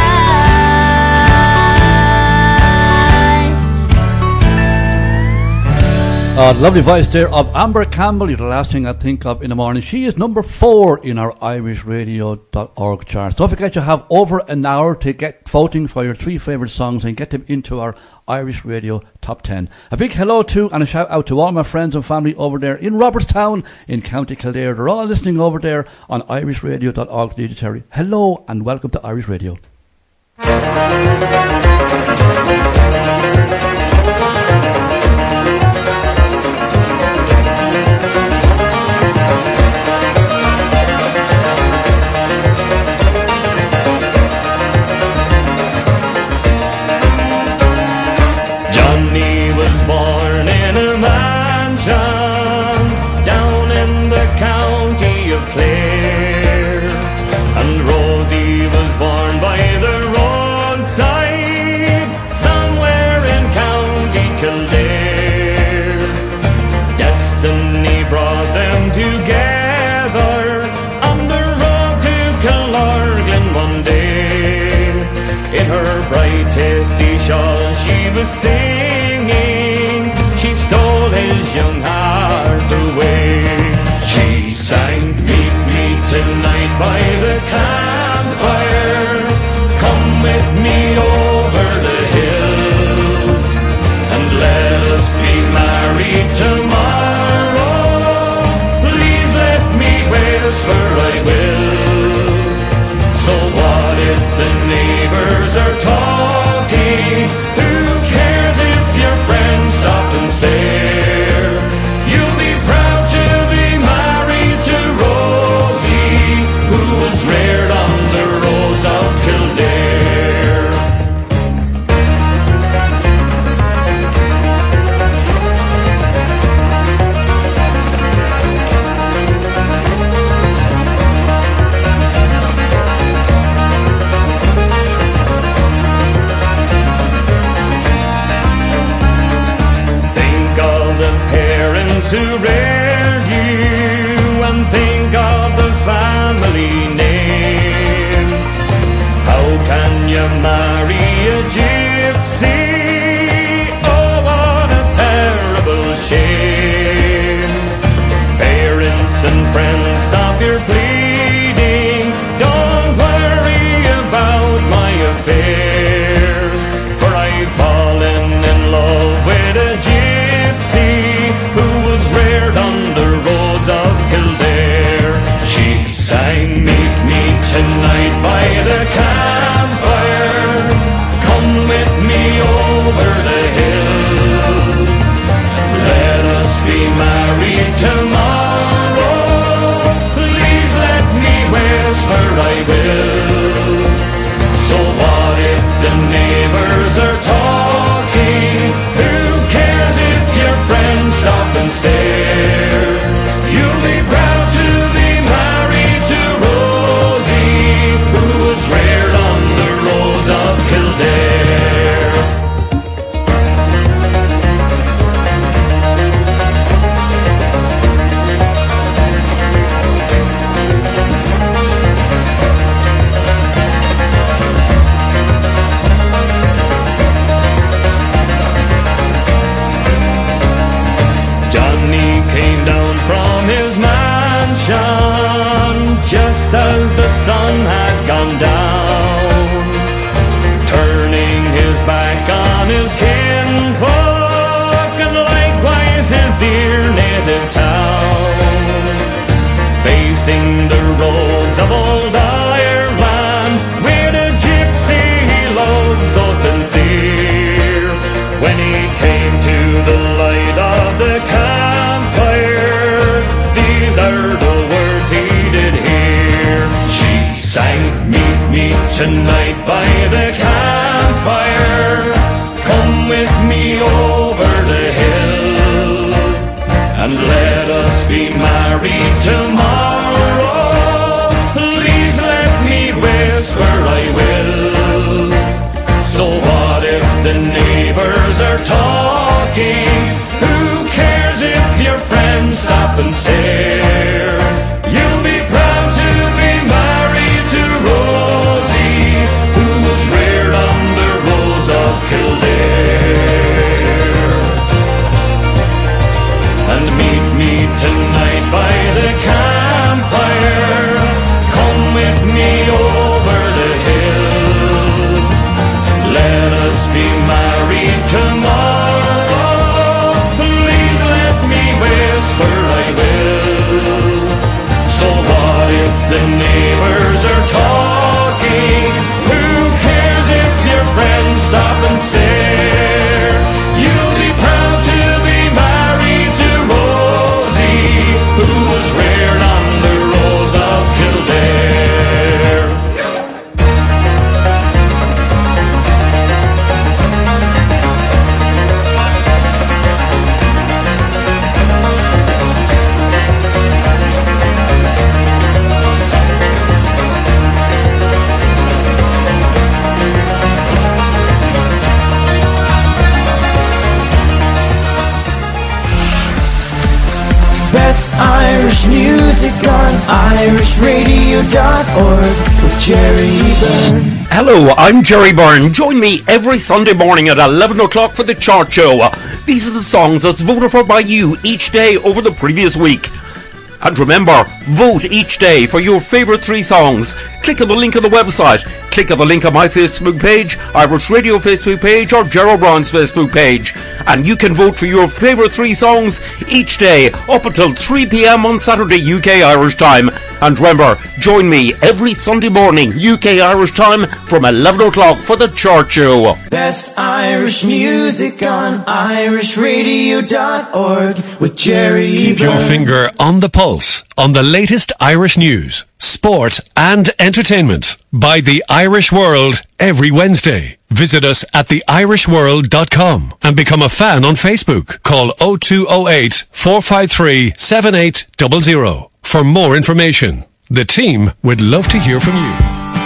Uh, lovely voice there of Amber Campbell. You're the last thing I think of in the morning. She is number four in our Irish Radio dot org charts. Don't forget you have over an hour to get voting for your three favourite songs and get them into our Irish Radio Top ten. A big hello to and a shout out to all my friends and family over there in Robertstown in County Kildare. They're all listening over there on Irish Radio dot org. D J Terry. Hello and welcome to Irish Radio. Johnny was born in a mansion down in the county of Clare, and Rosie was born by the roadside somewhere in County Kildare. Destiny brought them together on the road to Killarglen one day. In her bright tasty shawl she was singing, she stole his young heart away. She sang, meet me tonight by the campfire, come with me over the hill, and let us be married tomorrow, please let me whisper I will. So what if the neighbors are talking? Who cares if your friends stop and stare? You'll be proud to be married to Rosie, who was reared on the roads of Kildare. Who reared you, and think of the fact be married tomorrow. Please let me whisper I will. So what if the neighbors are talking? Who cares if your friends stop and stare? You'll be proud to be married to Rosie, who was reared on the roads of Kildare. Best Irish music on Irish Radio dot org with Jerry Byrne. Hello, I'm Jerry Byrne. Join me every Sunday morning at eleven o'clock for the Chart Show. These are the songs that's voted for by you each day over the previous week. And remember, vote each day for your favourite three songs. Click on the link on the website. Click on the link on my Facebook page, Irish Radio Facebook page, or Gerald Brown's Facebook page. And you can vote for your favourite three songs each day up until three p.m. on Saturday U K Irish time. And remember, join me every Sunday morning U K Irish time from eleven o'clock for the Chart Show. Best Irish music on Irish Radio dot org with Jerry Keep Byrne. your finger on the pulse on the latest Irish news, sport and entertainment by The Irish World every Wednesday. Visit us at the irish world dot com and become a fan on Facebook. Call oh two oh eight, four five three, seven eight zero zero for more information. The team would love to hear from you.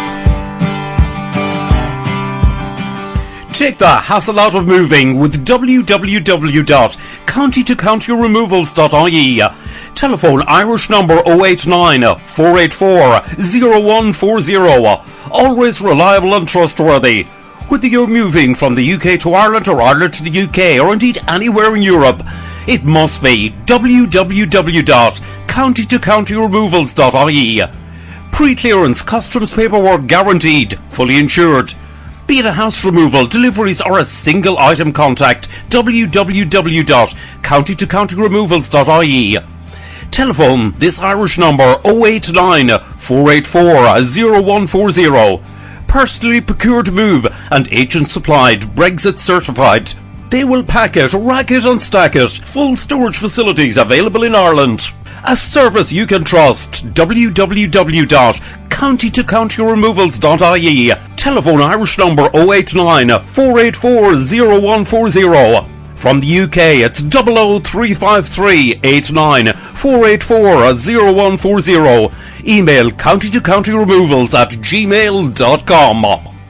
Take the hassle out of moving with w w w dot county to county removals dot I E. Telephone Irish number oh eight nine, four eight four, oh one four oh. Always reliable and trustworthy. Whether you're moving from the U K to Ireland or Ireland to the U K or indeed anywhere in Europe, it must be w w w dot county to county removals dot I E. Pre-clearance customs paperwork guaranteed, fully insured. Be it a house removal, deliveries or a single item contact, w w w dot county to county removals dot I E. Telephone this Irish number oh eight nine, four eight four, oh one four oh. Personally procured move and agent supplied, Brexit certified. They will pack it, rack it and stack it. Full storage facilities available in Ireland. A service you can trust. w w w dot county to county removals dot I E. Telephone Irish number oh eight nine, four eight four, oh one four oh. From the U K, it's double oh three five three, eight nine, four eight four, oh one four oh. Email county to county removals at gmail dot com.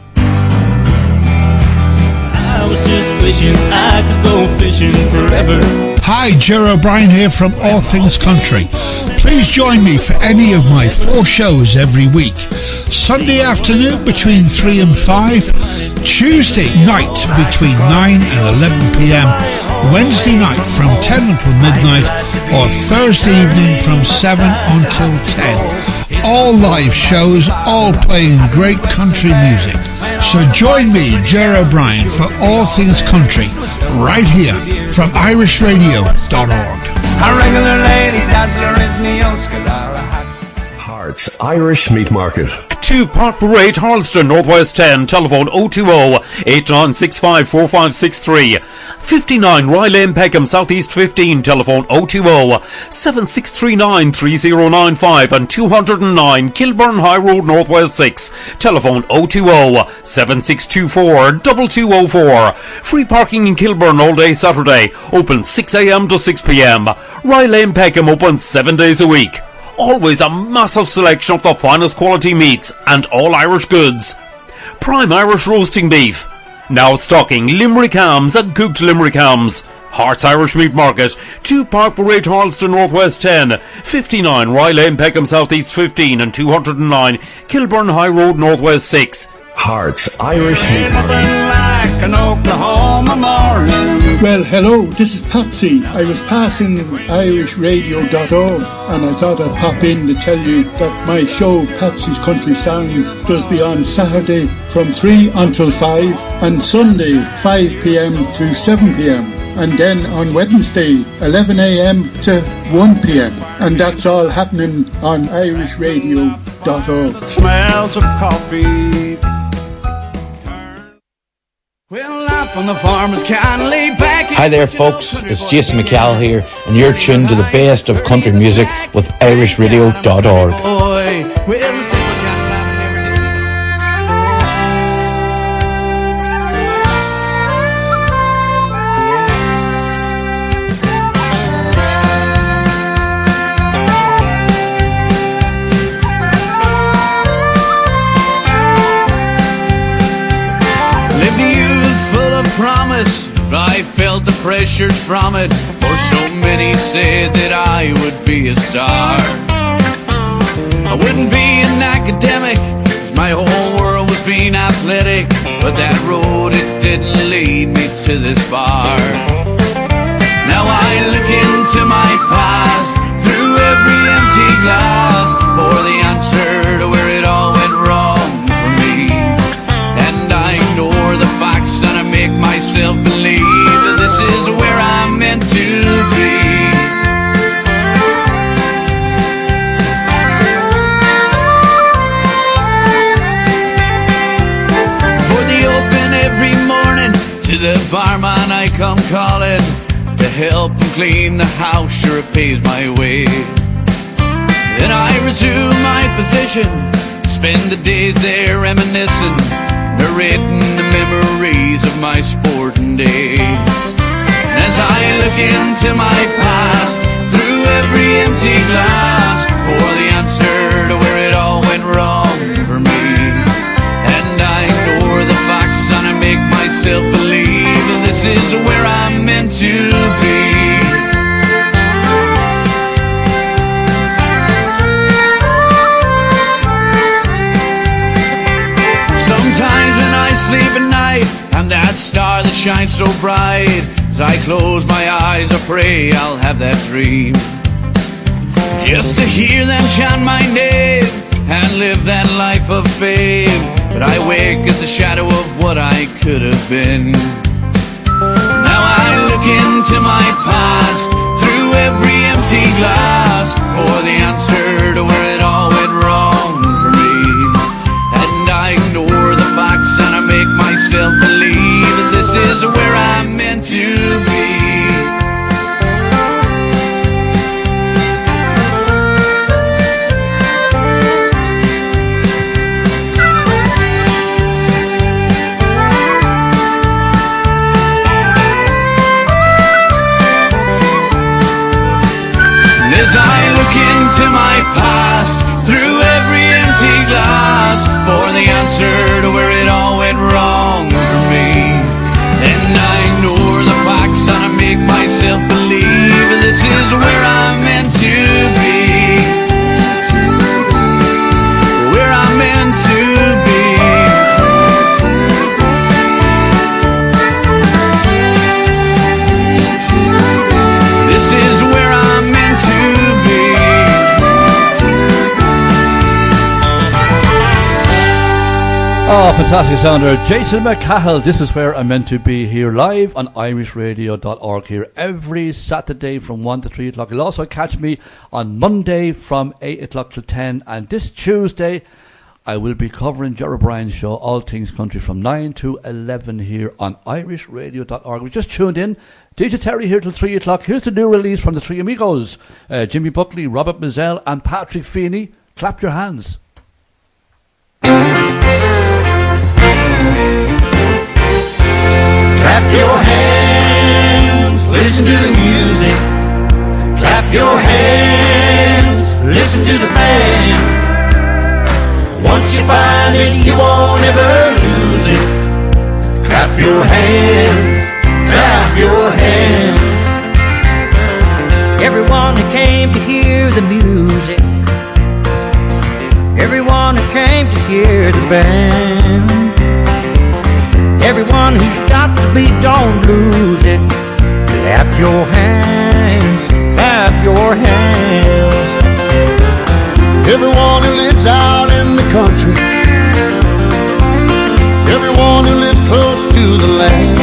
I was just wishing I could go fishing forever. Hi, Ger O'Brien here from All Things Country. Please join me for any of my four shows every week. Sunday afternoon between three and five, Tuesday night between nine and eleven p.m, Wednesday night from ten until midnight, or Thursday evening from seven until ten. All live shows, all playing great country music. So join me, Ger O'Brien, for All Things Country, right here from irish radio dot org. A regular lady dazzler is Neo Scalara. Hearts Irish Meat Market. two Park Parade, Harleston, Northwest ten. Telephone oh two oh, eight nine six five, four five six three. fifty-nine Rye Lane, Peckham, Southeast fifteen. Telephone oh two oh, seven six three nine, three oh nine five. And two oh nine Kilburn High Road, Northwest six. Telephone oh two oh, seven six two four, two two oh four. Free parking in Kilburn all day Saturday. Open six a.m. to six p.m. Rye Lane, Peckham open seven days a week. Always a massive selection of the finest quality meats and all Irish goods. Prime Irish roasting beef. Now stocking Limerick hams and cooked Limerick hams. Hearts Irish Meat Market, two Park Parade, Harleston, Northwest ten, fifty-nine Rye Lane, Peckham, Southeast fifteen, and two oh nine Kilburn High Road, Northwest six. Hearts Irish Meat Market. back in Oklahoma morning. Well, hello, this is Patsy. I was passing irish radio dot org and I thought I'd pop in to tell you that my show, Patsy's Country Sounds, does be on Saturday from three until five and Sunday five p.m. to seven p.m. and then on Wednesday eleven a.m. to one p.m. and that's all happening on irish radio dot org. Smells of coffee. Well, life on the farm is kindly back. Hi there, folks. It's Jason McCall here, and you're tuned to the best of country music with irish radio dot org. Boy, well, the same kind of life every lived a youth full of promise, but I felt the pressures from it. For so many said that I would be a star. I wouldn't be an academic, 'cause my whole world was being athletic. But that road, it didn't lead me to this bar. Now I look into my past through every empty glass for the answer to where it all went wrong for me. And I ignore the facts and I make myself believe that this is where I'm meant to be. For the open every morning, to the barman I come calling to help him clean the house, sure it pays my way. Then I resume my position, spend the days there reminiscing, narrating the memories of my sporting days. And as I look into my past, through every empty glass, for the answer to where it all went wrong for me. And I ignore the facts and I make myself believe that this is where I'm meant to be. Sometimes when I sleep at night, I'm that star that shines so bright. As I close my eyes, I pray I'll have that dream, just to hear them chant my name and live that life of fame. But I wake as a shadow of what I could have been. Now I look into my past through every empty glass for the answer to where it all went wrong for me. And I ignore the facts and I make myself believe that this is where I'm meant to be. As I look into my past through every empty glass for the answer to where it all went wrong for me. And I ignore the facts and I make myself believe this is where I'm meant to be. Where I'm meant to be. This is where I'm meant to be. Oh, fantastic sounder, Jason McCahill. This is where I'm meant to be, here live on irish radio dot org, here every Saturday from one to three o'clock. You'll also catch me on Monday from eight o'clock to ten, and this Tuesday I will be covering Ger O'Brien's show, All Things Country, from nine to eleven here on irish radio dot org. We just tuned in. D J Terry here till three o'clock. Here's the new release from the Three Amigos, uh, Jimmy Buckley, Robert Mizell and Patrick Feeney. Clap your hands. Clap your hands, listen to the music. Clap your hands, listen to the band. Once you find it, you won't ever lose it. Clap your hands, clap your hands. Everyone who came to hear the music, everyone who came to hear the band, Everyone who's got to be, don't lose it. Clap your hands, clap your hands. Everyone who lives out in the country, everyone who lives close to the land,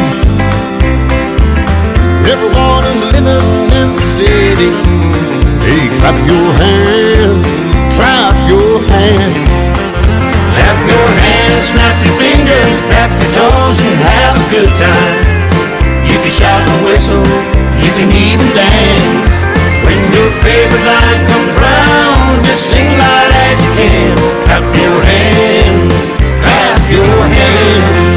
everyone who's living in the city, hey, clap your hands, clap your hands. Clap your hands, snap your fingers, tap your toes and have a good time. You can shout and whistle, you can even dance. When your favorite line comes round, just sing loud as you can. Clap your hands, clap your hands.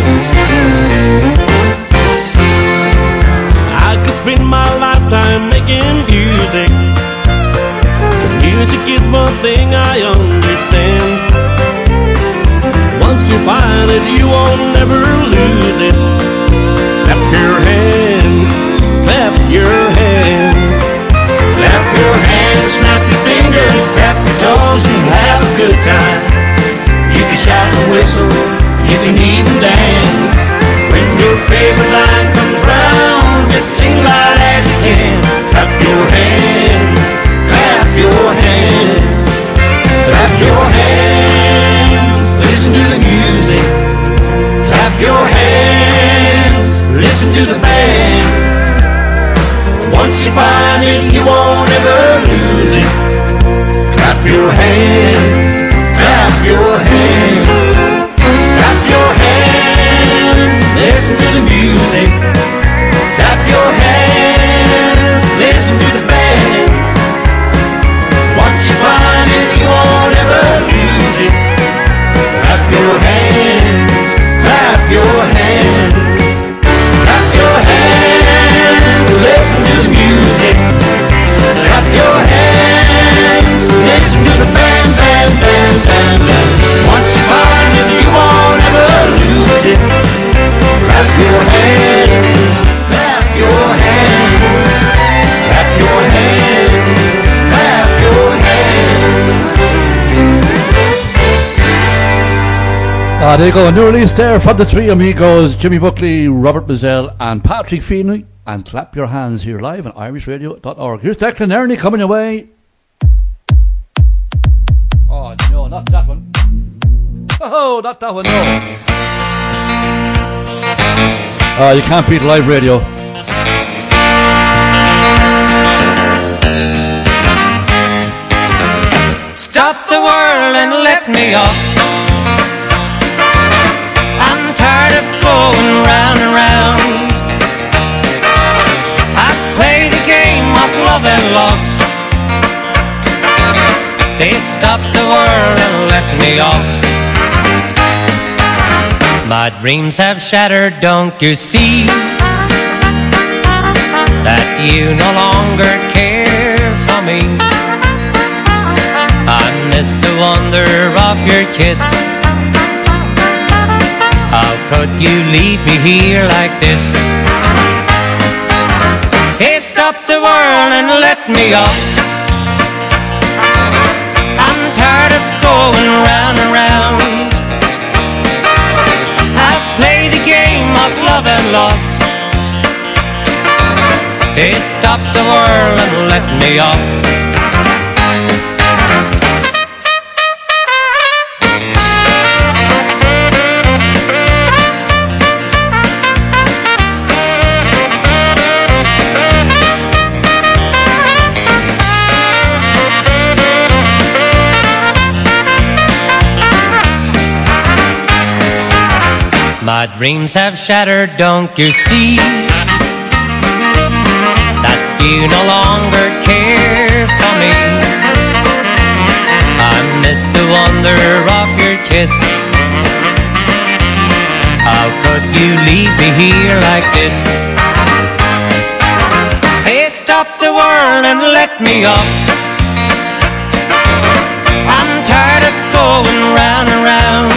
I could spend my lifetime making music, 'cause music is one thing I understand. Once you find it, you won't never lose it. Clap your hands, clap your hands. Clap your hands, snap your fingers, tap your toes and have a good time. You can shout and whistle, you can even dance. When your favorite line comes round, just sing loud as you can. Clap your hands, clap your hands, clap your hands. Listen to the music. Clap your hands, listen to the band. Once you find it, you won't ever lose it. Clap your hands, clap your hands, clap your hands, listen to the music. Clap your hands, listen to the band. Once you find it, you won't ever lose it. Clap your hands, clap your hands, clap your hands, listen to the music. Clap your hands, listen to the band, band, band, band, band. Once you find it, you won't ever lose it. Clap your hands, clap your hands, clap your hands, clap your hands. Ah, there you go, a new release there from the three amigos, Jimmy Buckley, Robert Mazzell and Patrick Feeney, and Clap Your Hands here live on irish radio dot org. Here's Declan Ernie coming your way. Oh no, not that one. Oh, not that one, no. Ah, you can't beat live radio. Stop the world and let me off. I'm tired of going round and round. I've played a game of love and lost. They stopped the world and let me off. My dreams have shattered, don't you see? That you no longer care for me. I miss the wonder of your kiss. How could you leave me here like this? Hey, stop the world and let me off. I'm tired of going round and round. I've played a game of love and lost. Hey, stop the world and let me off. My dreams have shattered, don't you see? That you no longer care for me. I miss the wonder of your kiss. How could you leave me here like this? Hey, stop the world and let me off. I'm tired of going round and round.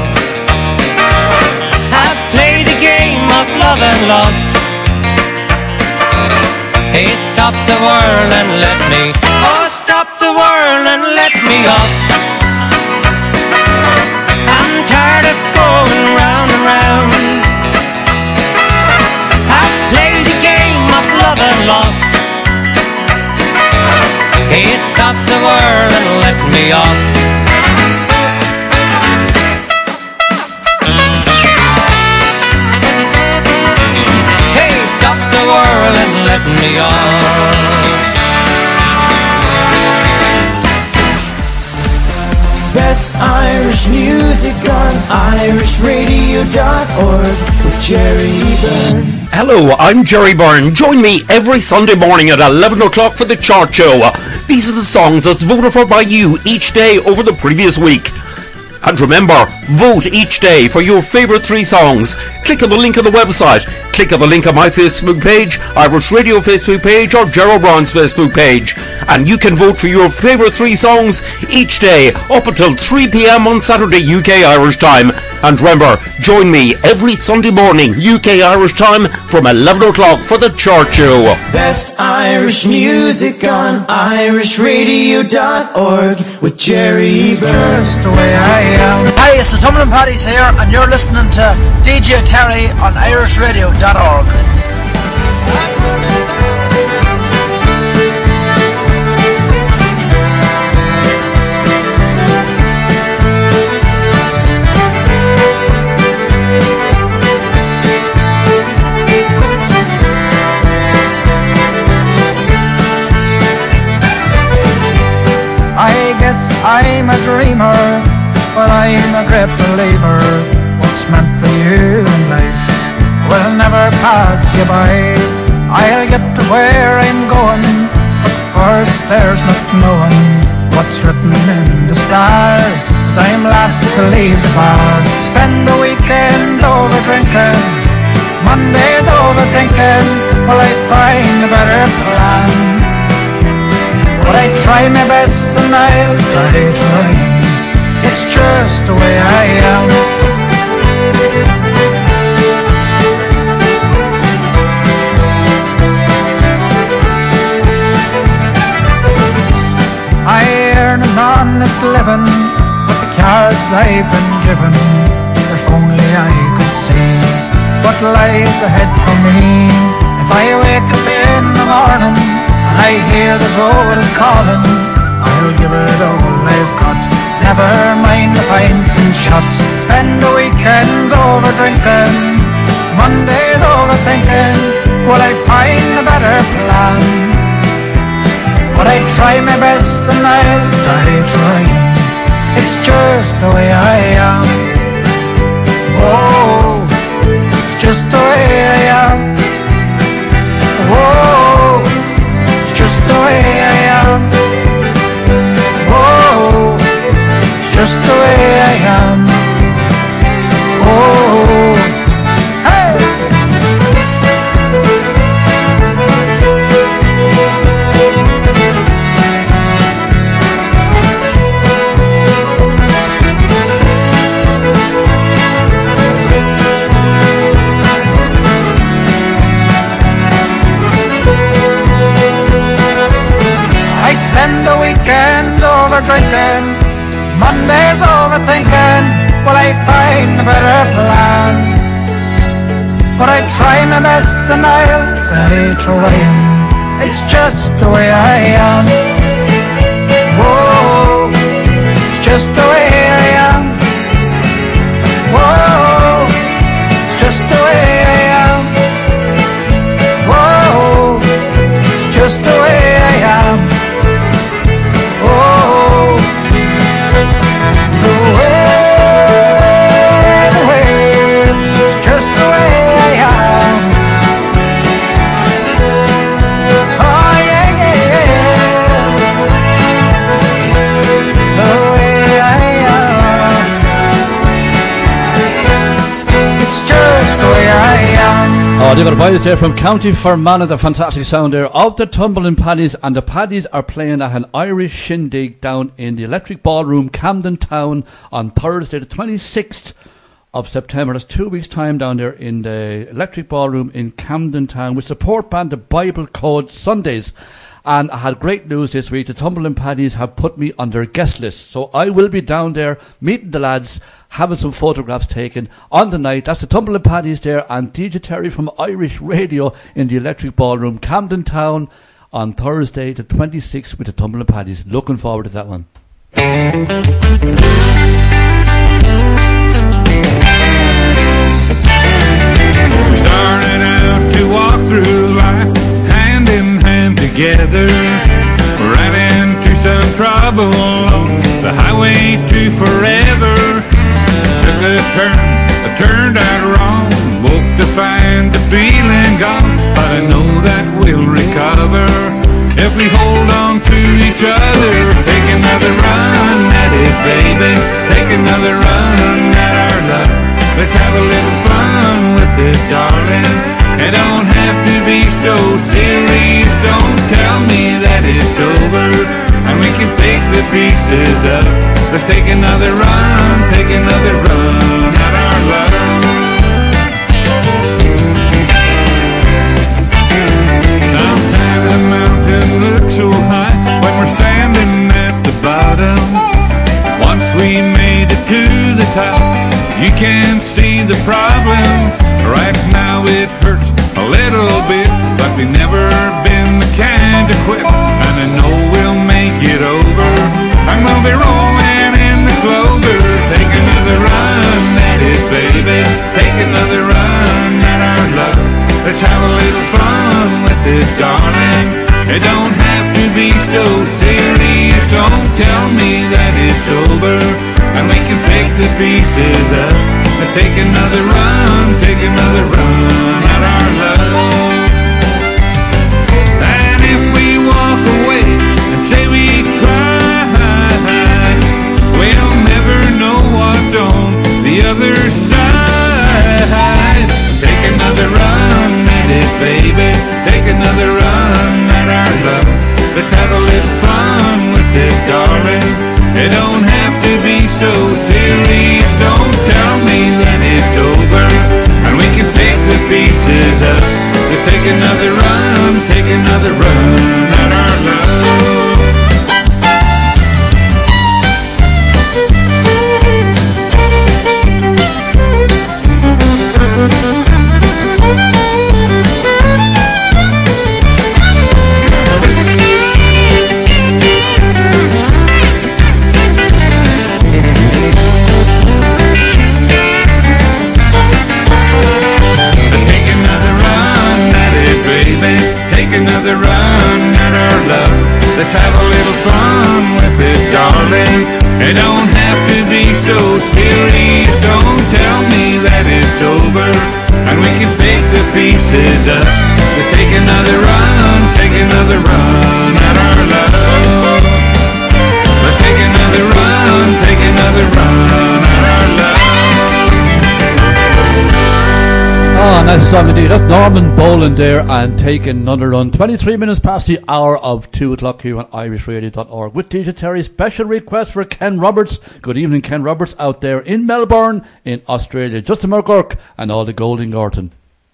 Love and lost. Hey, stop the world and let me. Oh, stop the world and let me off. I'm tired of going round and round. stop the world and let me off. Hey, stop the world and let me off. Best Irish music on Irish Radio dot org with Jerry Byrne. Hello, I'm Jerry Byrne. Join me every Sunday morning at eleven o'clock for the Chart Show. These are the songs that's voted for by you each day over the previous week. And remember, vote each day for your favourite three songs. Click on the link on the website. Click on the link on my Facebook page, Irish Radio Facebook page, or Gerald Brown's Facebook page. And you can vote for your favourite three songs each day up until three p.m. on Saturday U K Irish time. And remember, join me every Sunday morning U K Irish time from eleven o'clock for the Chart Show. Best Irish music on Irish Radio dot org with Jerry Byrne. Just the way I am. Hi, it's the Tumbling Paddies here, and you're listening to D J Terry on Irish Radio dot org. I guess I'm a dreamer, but I'm a great believer. What's meant for you in life will never pass you by. I'll get to where I'm going, but first there's not knowing what's written in the stars. As I'm last to leave the bar, spend the weekends over drinking, Mondays overthinking. Will I find a better plan? But I try my best and I'll die trying. It's just the way I am. I earn an honest living with the cards I've been given. If only I could see what lies ahead for me. If I wake up in the morning and I hear the road is calling, I'll give it all I've got. Never mind the pints and shots. Spend the weekends over drinking, Mondays overthinking. Will I find a better plan? But I try my best and I'll die trying. It's just the way I am. Oh, it's just the way I am. Oh, it's just the way I am. Oh, it's just the way I am. Oh, hey! I spend the weekends over drinking, Mondays overthinking. Will I find a better plan? But I try my best and I'll die trying. It's just the way I am. Whoa, it's just the way I am. Whoa, it's just the way I am. Whoa, it's just the way I am. Oh, the way, the way, it's just the way I am. Oh yeah, yeah, yeah. The way I am. It's just the way I am. Oh, they've got a voice there from County Fermanagh, the fantastic sound there of the Tumbling Paddies, and the Paddies are playing at an Irish shindig down in the Electric Ballroom, Camden Town, on Thursday the twenty-sixth of September. That's two weeks' time down there in the Electric Ballroom in Camden Town with support band the Bible Code Sundays. And I had great news this week. The Tumbling Paddies have put me on their guest list. So I will be down there meeting the lads, having some photographs taken on the night. That's the Tumbling Paddies there and D J Terry from Irish Radio in the Electric Ballroom, Camden Town, on Thursday the twenty-sixth with the Tumbling Paddies. Looking forward to that one. We started out to walk through life hand in hand together. Ran into some trouble on the highway to forever. Took a turn, I turned out wrong. Woke to find the feeling gone. But I know that we'll recover if we hold on to each other. Take another run at it, baby. Take another run at our love. Let's have a little fun with it, darling. It don't have to be so serious. Don't tell me that it's over and we can pick the pieces up. Let's take another run, take another run at our love. Sometimes the mountain looks so high when we're standing at the bottom. Once we made it to the top, you can't see the problem. Right now it hurts a little bit, but we've never been the kind to quit. And I know we'll make it over, and we'll be rolling in the clover. Take another run at it, baby. Take another run at our love. Let's have a little fun with it, darling. It don't have to be so serious. Don't tell me that it's over and we can pick the pieces up. Let's take another run, take another run at our love. And if we walk away and say we tried, we'll never know what's on the other side. Take another run at it, baby. Take another run at our love. Let's have a little fun with it, darling. It don't have to be so serious. Don't tell me that it's over and we can pick the pieces up. Let's take another run, take another run at our love. Another run at our love. Let's have a little fun with it, darling. It don't have to be so serious. Don't tell me that it's over and we can pick the pieces up. Let's take another run, take another run at our love. Let's take another run, take another run at our love. Ah, nice song indeed. That's Norman Boland there and Take Another Run. twenty-three minutes past the hour of two o'clock here on irish radio dot org with D J Terry. Special request for Ken Roberts. Good evening, Ken Roberts, out there in Melbourne, in Australia. Justin McGurk and all the Golden Gorton.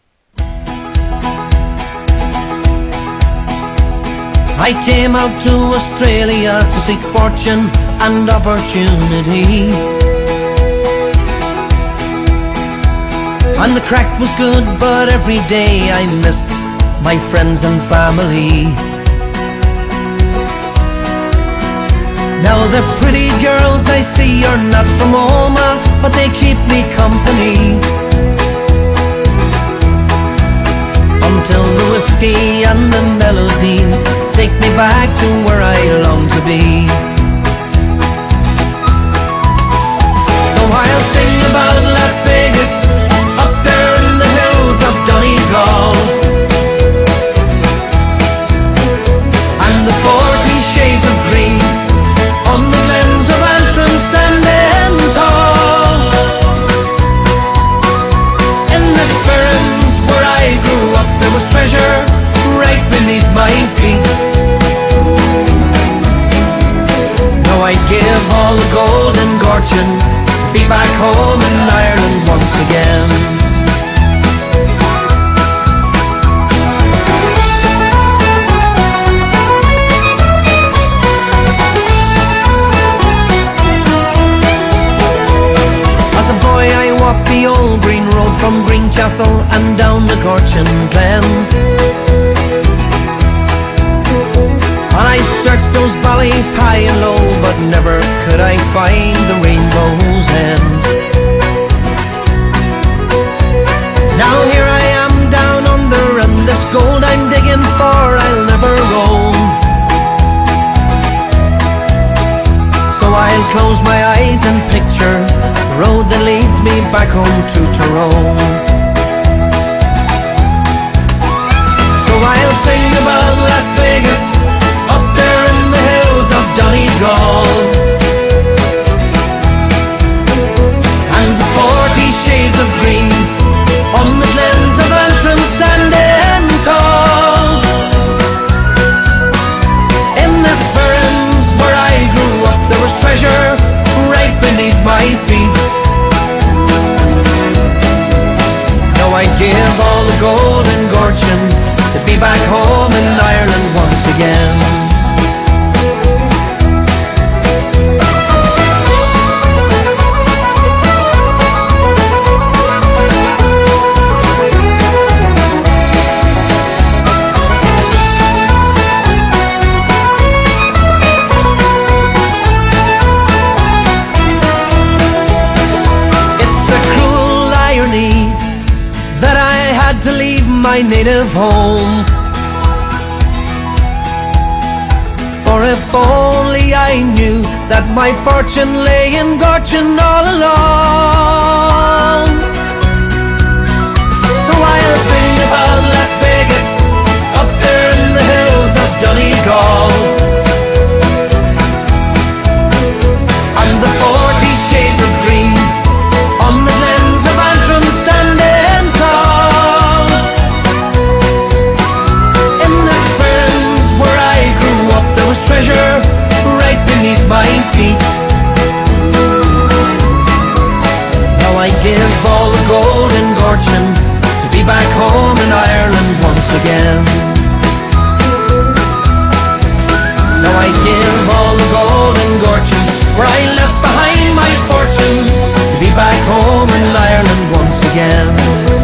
I came out to Australia to seek fortune and opportunity. And the crack was good, but every day I missed my friends and family. Now the pretty girls I see are not from Oma, but they keep me company. Until the whiskey and the melodies take me back to where I long to be. So I'll sing about Las Vegas, up there in the hills of Donegal, and the forty shades of green on the glens of Antrim standing tall. In the Sperrins where I grew up there was treasure right beneath my feet. Now I'd give all the gold and Gortin to be back home in Ireland once again. Walk the old green road from Greencastle and down the Gortin Glens. And I searched those valleys high and low, but never could I find the rainbow's end. Now here I am down under, and this gold I'm digging for I'll never roam. So I'll close my eyes and picture the road that leads me back home to Tyrone. So I'll sing about Las Vegas, up there in the hills of Donegal, and the forty shades of green on the glens of Antrim standing tall. In the Sperrins where I grew up there was treasure right beneath my feet. Now I give all the gold and gorgeon to be back home in Ireland once again. It's a cruel irony that I had to leave my native home. For if only I knew that my fortune lay in Gortin all along. So I'll sing about Las Vegas, up there in the hills of Donegal, and the forty shades of green on the glens of Antrim standing tall. In the Sperrins where I grew up there was treasure right beneath my feet. Now I give all the gold and gorgeon to be back home in Ireland once again. Now I give all the gold and gorgeon where I left behind my fortune to be back home in Ireland once again.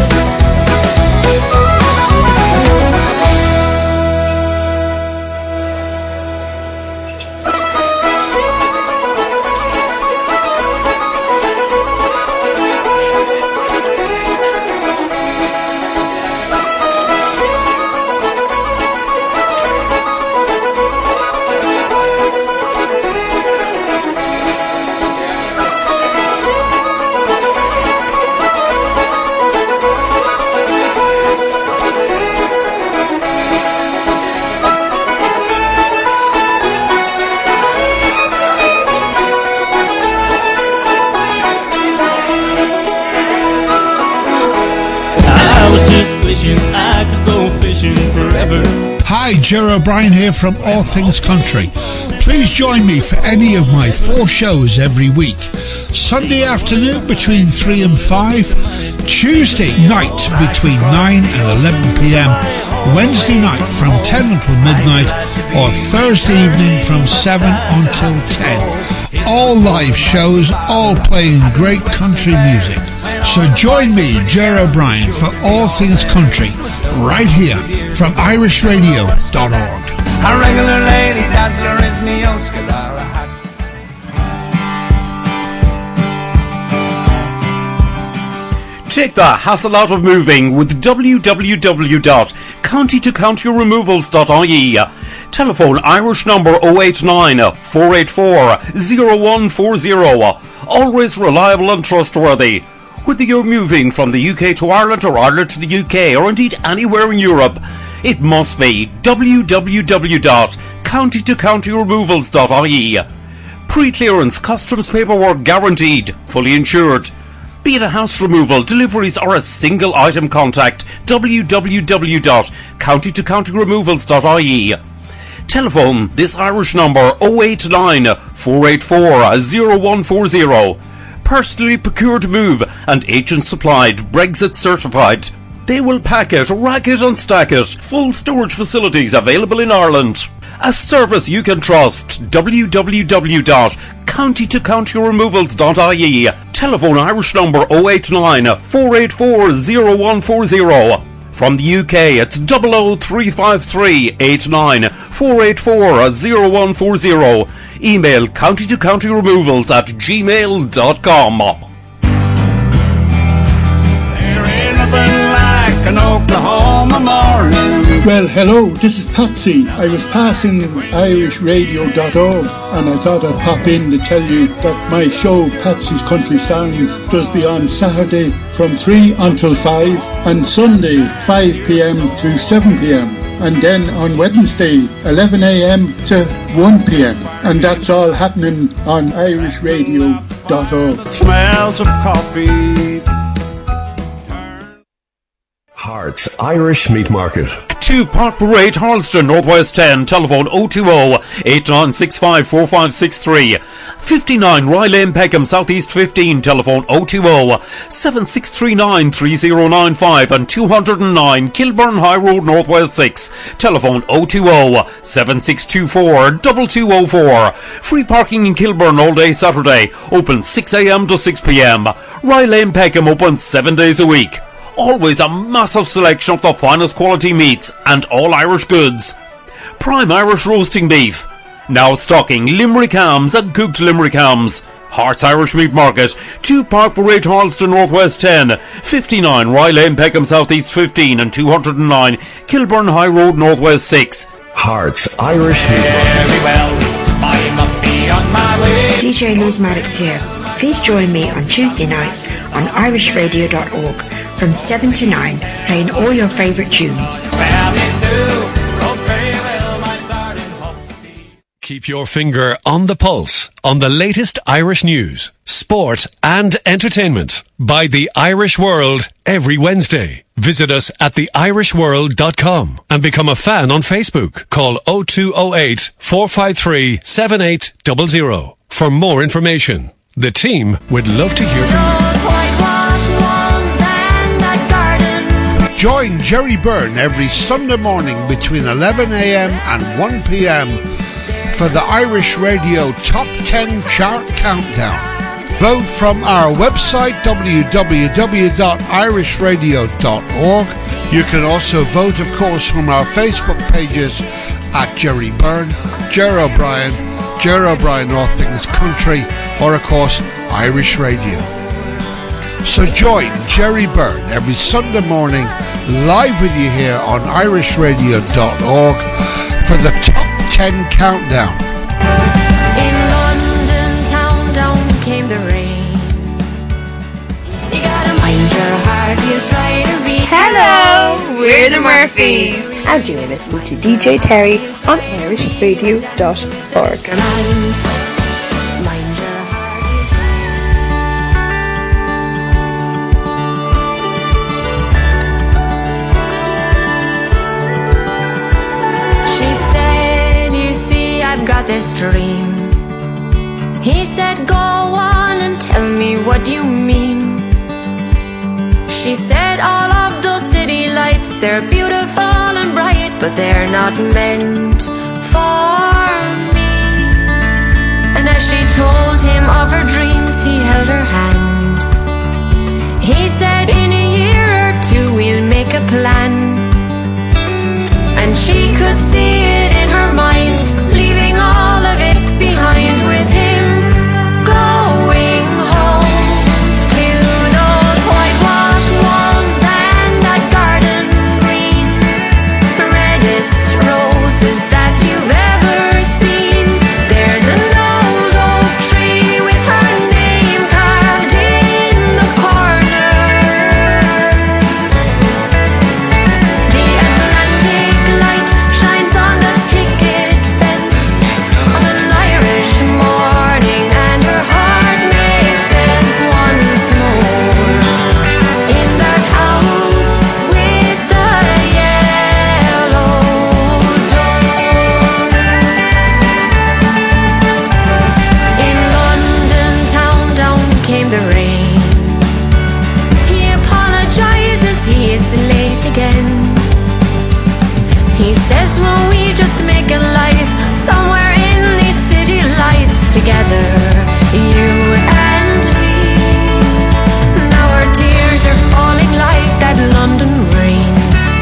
I could go fishing forever. Hi, Ger O'Brien here from All Things Country. Please join me for any of my four shows every week. Sunday afternoon between three and five, Tuesday night between nine and eleven p.m, Wednesday night from ten until midnight, or Thursday evening from seven until ten. All live shows, all playing great country music. So join me, Ger O'Brien, for All Things Country, right here from irish radio dot org. A regular lady dazzler is me old Scalara hat. Take the hassle out of moving with w w w dot county to county removals dot I E. Telephone Irish number oh eight nine, four eight four, oh one four oh. Always reliable and trustworthy. Whether you're moving from the U K to Ireland or Ireland to the U K or indeed anywhere in Europe, it must be w w w dot county to county removals dot I E. Pre-clearance customs paperwork guaranteed, fully insured. Be it a house removal, deliveries or a single item, contact w w w dot county to county removals dot I E. Telephone this Irish number oh eight nine, four eight four, oh one four oh. Personally procured move and agent supplied, Brexit certified. They will pack it, rack it and stack it. Full storage facilities available in Ireland. A service you can trust. w w w dot county to county removals dot I E. Telephone Irish number oh eight nine, four eight four, oh one four oh. From the U K, it's double oh three five three eight nine four eight four oh one four oh. Email county to county removals at gmail dot com. There ain't nothing like an Oklahoma morning. Well, hello, this is Patsy. I was passing irish radio dot org and I thought I'd pop in to tell you that my show, Patsy's Country Songs, does be on Saturday from three until five and Sunday five p.m. to seven p.m. and then on Wednesday eleven a.m. to one p.m. and that's all happening on irish radio dot org. Smells of coffee. Hearts Irish Meat Market. two Park Parade, Harleston, Northwest ten, telephone oh two oh eight nine six five four five six three. fifty-nine Rye Lane, Peckham, Southeast fifteen, telephone oh two oh seven six three nine three oh nine five, and two oh nine Kilburn High Road, Northwest six, telephone oh two oh seven six two four two two oh four. Free parking in Kilburn all day Saturday, open six a.m. to six p.m. Rye Lane, Peckham, open seven days a week. Always a massive selection of the finest quality meats and all Irish goods. Prime Irish roasting beef. Now stocking Limerick hams and cooked Limerick hams. Hearts Irish Meat Market, two Park Parade, Harleston, Northwest ten, fifty-nine Rye Lane, Peckham, Southeast fifteen, and two oh nine Kilburn High Road, Northwest six. Hearts Irish Meat Market. Very well, I must be on my way. D J Liz Maddox here. Please join me on Tuesday nights on irish radio dot org from seven to nine, playing all your favourite tunes. Keep your finger on the pulse on the latest Irish news, sport and entertainment by The Irish World every Wednesday. Visit us at the irish world dot com and become a fan on Facebook. Call oh two oh eight four five three seven eight zero zero for more information. The team would love to hear from you. Join Jerry Byrne every Sunday morning between eleven a.m. and one p.m. for the Irish Radio Top ten Chart Countdown. Vote from our website w w w dot irish radio dot org. You can also vote, of course, from our Facebook pages at Jerry Byrne, Ger O'Brien, Ger O'Brien All Things Country, or of course Irish Radio. So join Jerry Byrne every Sunday morning live with you here on irish radio dot org for the Top ten Countdown. In London town down came the rain. You gotta mind your heart, you try to be. Hello, we're the Murphys. And you're listening to D J Terry on irish radio dot org. I've got this dream. He said, go on and tell me what you mean. She said, all of those city lights, they're beautiful and bright, but they're not meant for me. And as she told him of her dreams, he held her hand. He said, in a year or two we'll make a plan. And she could see it in her mind, leaving all of it behind with him, going home to those whitewashed walls and that garden green, the reddest roses that you've ever seen. There's an old oak tree with her name carved in the corner. The Atlantic light shines on the picket fence of an Irish morning, and her heart makes sense once more. In that house with the yellow door. In London town down came the rain. He apologizes, he is late again. He says, will we just make a life somewhere in these city lights together, you and me? Now our tears are falling like that London rain.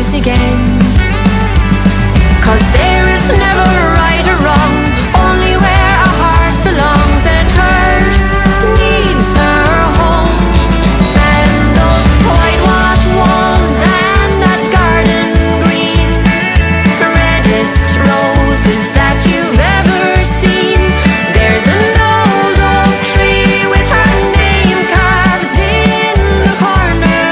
rise again. 'Cause there is never right or wrong, only where a heart belongs, and hers needs her home. And those whitewashed walls and that garden green, reddest roses that you've ever seen. There's an old oak tree with her name carved in the corner.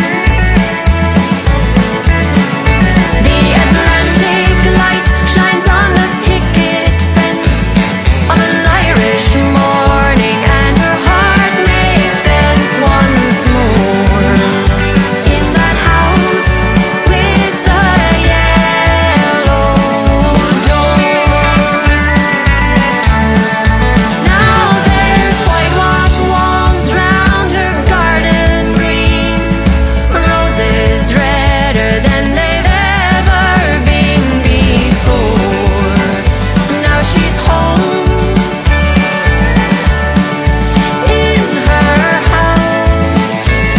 The Atlantic light shines on the picket fence of an Irish morning, and her heart makes sense once more. In that house with the yellow door. Now there's whitewashed walls round her garden green, roses redder than they've ever been before. Now she's home in her house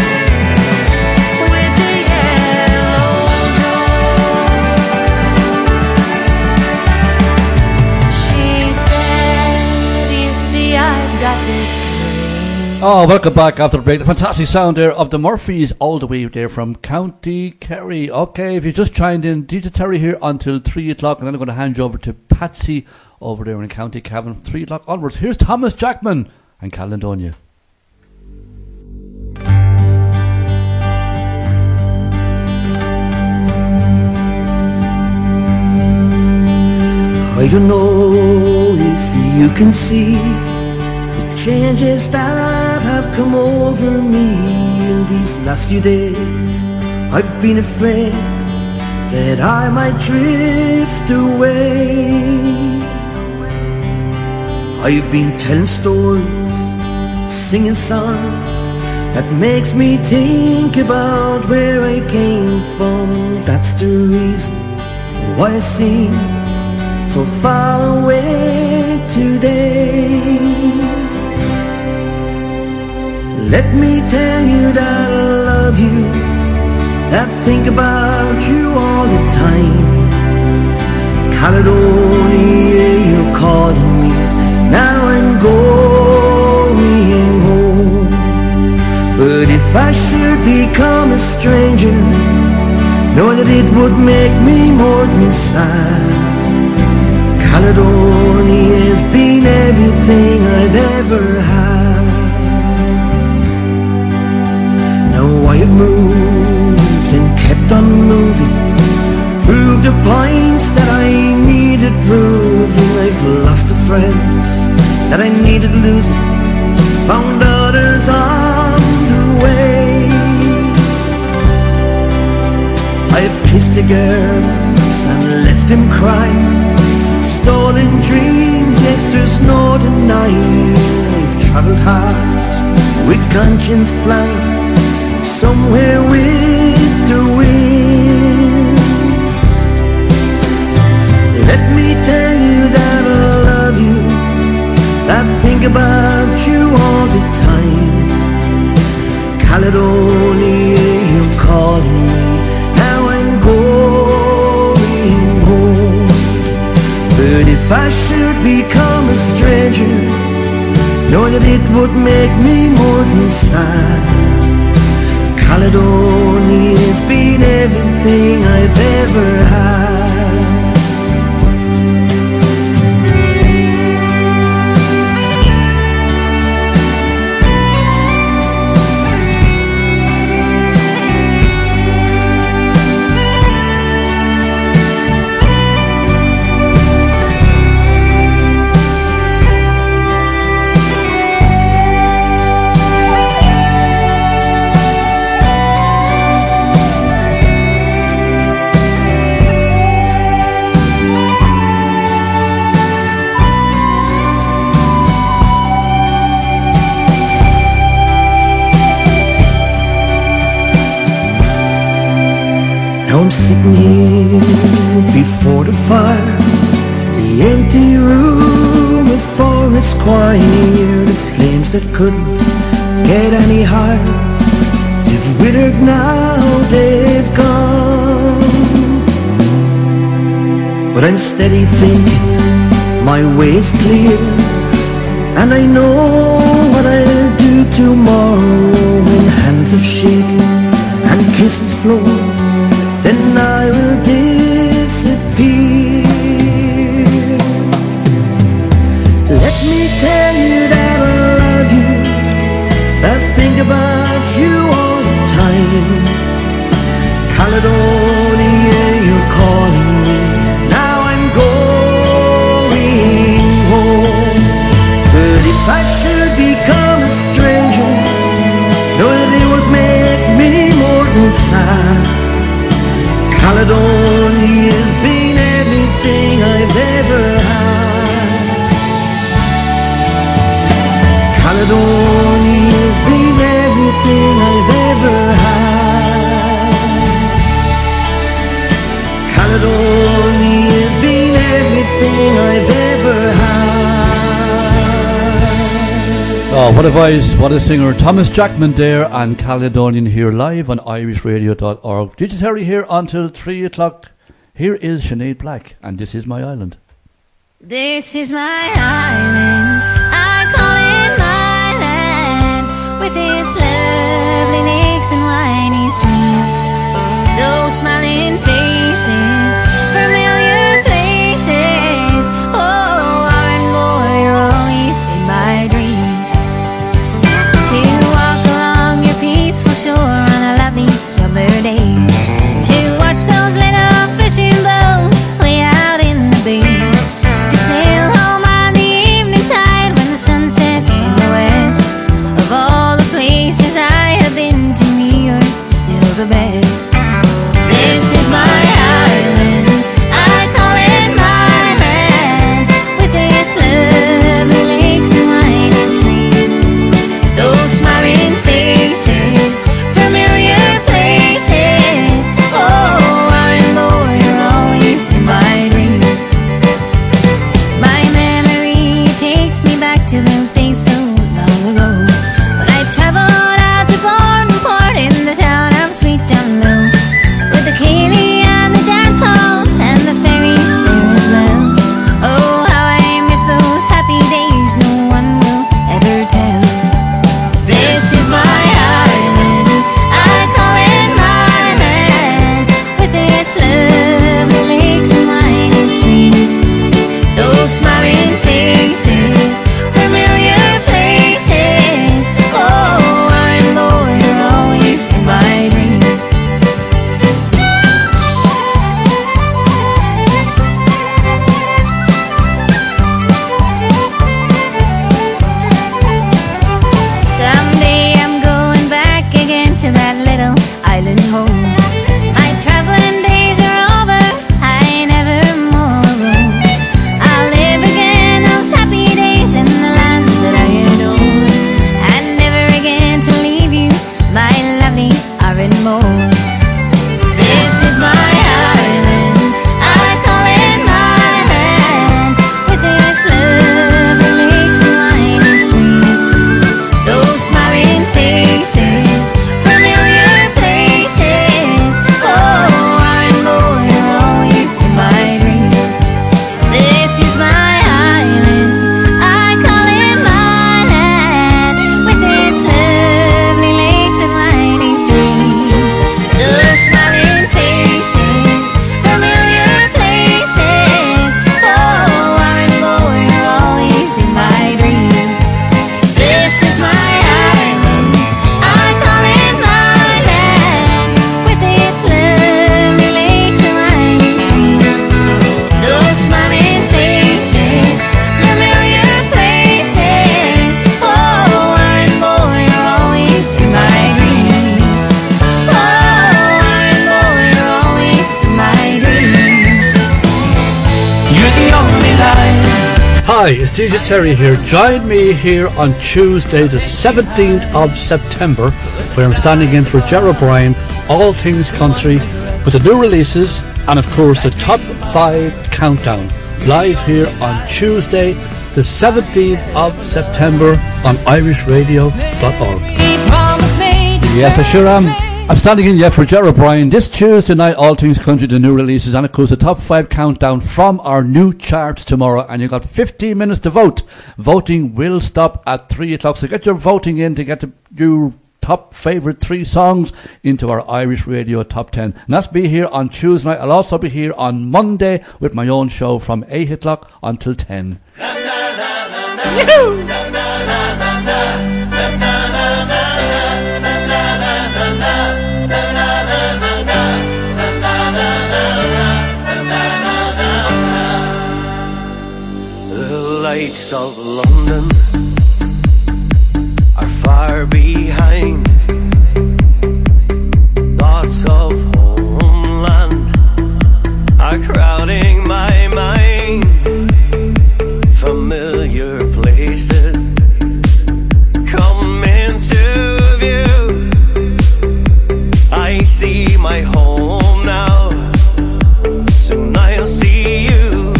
with the yellow door. She said, "You see, I've got this dream." Oh, welcome back after the break. The fantastic sound there of the Murphys, all the way there from County Kerry. Okay, if you just chimed in, D J Terry here until three o'clock, and then I'm going to hand you over to Patsy over there in County Cavan, three o'clock onwards. Here's Thomas Jackman and Caledonia. I don't know if you can see the changes that have come over me in these last few days. I've been afraid that I might drift away. I've been telling stories, singing songs that makes me think about where I came from. That's the reason why I seem so far away today. Let me tell you that I love you, that I think about you all the time. Caledonia, you're calling me, now I'm going home. But if I should become a stranger, know that it would make me more than sad. Caledonia's been everything I've ever had. Now I have moved and kept on moving, proved the points that I needed proving. I've lost the friends that I needed losing, found others on the way. I've kissed the girls and left them crying, stolen dreams, yes, there's no denying. I've travelled hard with conscience flying, somewhere with the wind. Let me tell you that I love you, that I think about you all the time. Caledonia, you're calling me, now I'm going home. But if I should become a stranger, know that it would make me more than sad. Caledonia's been everything I've ever had. Now I'm sitting here before the fire, the empty room, a forest choir, the flames that couldn't get any higher, they've withered now, they've gone. but I'm steady thinking my way's clear, and I know what I'll do tomorrow when hands have shaken and kisses flow. Then I will disappear. Let me tell you that I love you, I think about you all the time. Caledonia, you're calling me, now I'm going home. But if I should become a stranger, no, it would make me more than sad. Caledonia's been everything I've ever had. Caledonia's been everything I've ever had. Caledonia's been everything I've ever had. Oh, what a voice, what a singer. Thomas Jackman there and Caledonian here live on Irish Radio dot org. D J Terry here until three o'clock. Here is Sinead Black and This Is My Island. This is my island, I call it my land, with its lovely lakes and winding streams, those smiling faces, familiar places. Oh, Iron Boy, you're always in my dreams. To walk along your peaceful shore on a lovely summer day, to watch those little fishing boats way out in the bay, to sail home on the evening tide when the sun sets in the west. Of all the places I have been to, New York still the best. This is my island, I call it my land, with its lovely lakes and winding streams, those smiling faces, familiar places. Oh, Iron Boy, you're always in my dreams. My memory takes me back to those days so long ago, when I traveled out to Bourneport in the town of Sweet Down Low, with the Cayley and the dance halls and the ferries there as well. Oh, how I miss those happy days no one will ever tell. This is my island, I call it my land, with its lovely lakes and winding streams, those smiling faces, familiar places. Oh, Iron Boy, you're always in my dreams. Someday I'm going back again to that little island home. My traveling days are over, I never more roam. I'll live again those happy days in the land that I adore, and never again to leave you, my lovely Iron Boy. This is my island, I call it my land, with its lovely lakes and winding streams, those smiling faces, familiar places. Oh, Iron Boy, you're always in my dreams. This is my island, I call it my land, with its lovely lakes and winding streams, those smiling faces, familiar places. Oh, Iron Boy, you're always in my dreams. This is my island, I call it my land, with its lovely lakes and winding streams, those smiling faces, familiar places. Oh, Iron Boy, you're always in my dreams. Oh, Iron Boy, you're always in my dreams. You're the only light. Hi, it's D J Terry here. Join me here on Tuesday the seventeenth of September, where I'm standing in for Ger O'Brien, All Things Country, with the new releases and of course the top five countdown, live here on Tuesday the seventeenth of September on Irish Radio dot org. Yes, I sure am. I'm standing in yet for Gerald O'Brien this Tuesday night. All Things Country, the new releases, and of course the top five countdown from our new charts tomorrow. And you've got fifteen minutes to vote. Voting will stop at three o'clock. So get your voting in to get the, your top favourite three songs into our Irish Radio Top ten. And that's be here on Tuesday night. I'll also be here on Monday with my own show from eight o'clock until ten. Yahoo! The lights of London are far behind. Thoughts of homeland are crowding my mind. Familiar places come into view. I see my home now, soon I'll see you.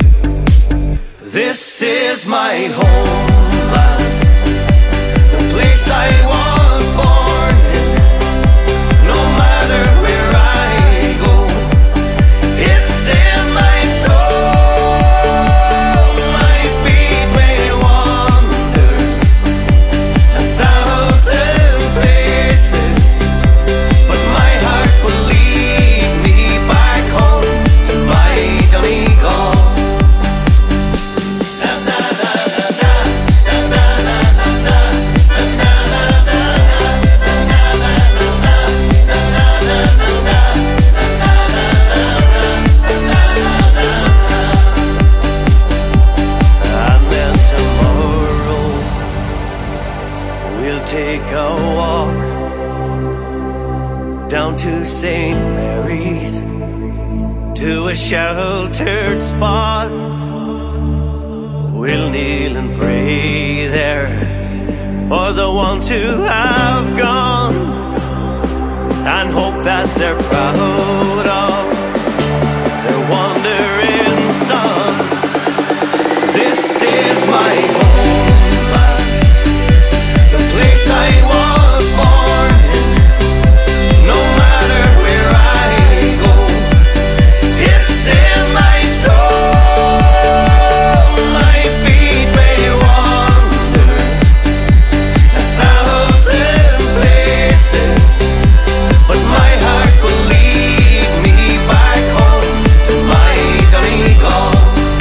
This is my homeland, the place I was born in. No matter where I go, it's in my soul. My feet may wander a thousand places, but my heart will lead me back home to my Donegal. Take a walk down to Saint Mary's, to a sheltered spot. We'll kneel and pray there for the ones who have gone, and hope that they're proud of their wandering son. This is my homeland, the place I was born in. No matter where I go, it's in my soul. My feet may wander a thousand places, but my heart will lead me back home to my Donegal.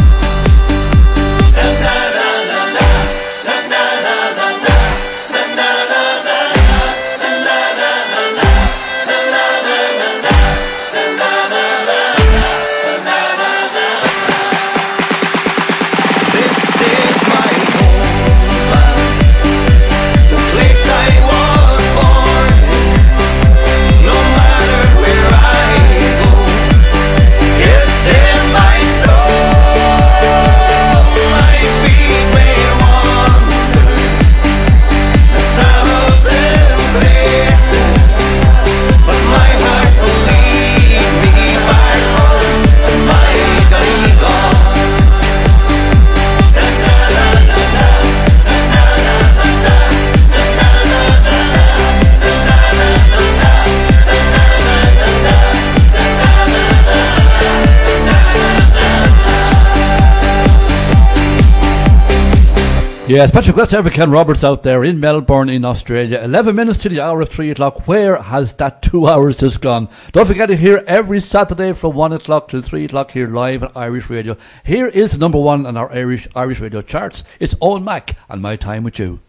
Yeah, special request to every Ken Roberts out there in Melbourne in Australia. eleven minutes to the hour of three o'clock. Where has that two hours just gone? Don't forget to hear every Saturday from one o'clock to three o'clock here live at Irish Radio. Here is number one on our Irish Irish Radio charts. It's Owen Mac and My Time With You.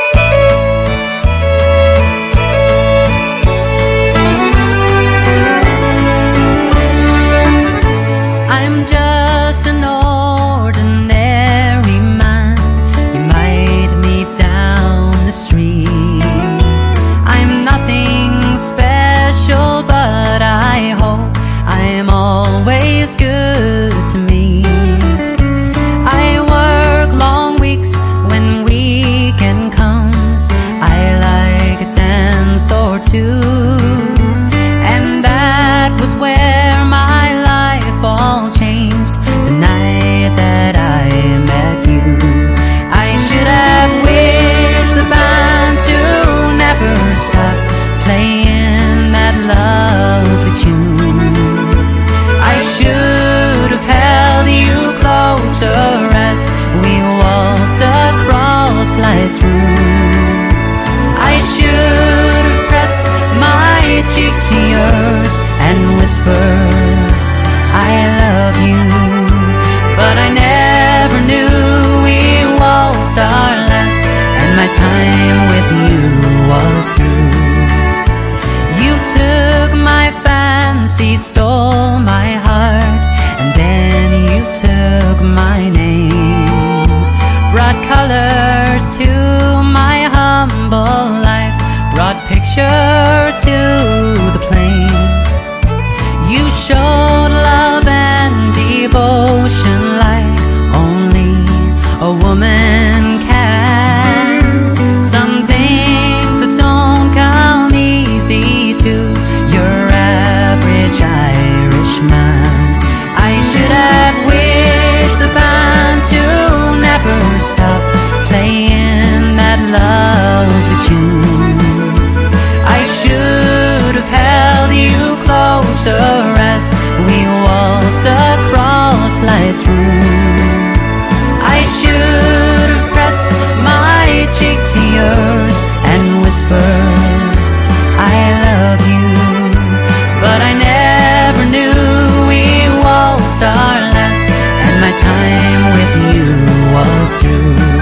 I'm just an ordinary man. You might meet down the street. I'm nothing special, but I hope I'm always good to meet. I work long weeks when weekend whispered, I love you. But I never knew it was our last, and my time with you was through. You took my fancy, stole my heart, and then you took my name, brought colors to my humble life, brought picture to the plain. You showed love and devotion like only a woman can. Some things that don't come easy to your average Irishman. I should have wished the band to never stop playing that lovely tune. I should have held you closer as we waltzed across life's room. I should have pressed my cheek to yours and whispered, I love you. But I never knew we was our last, and my time with you was through.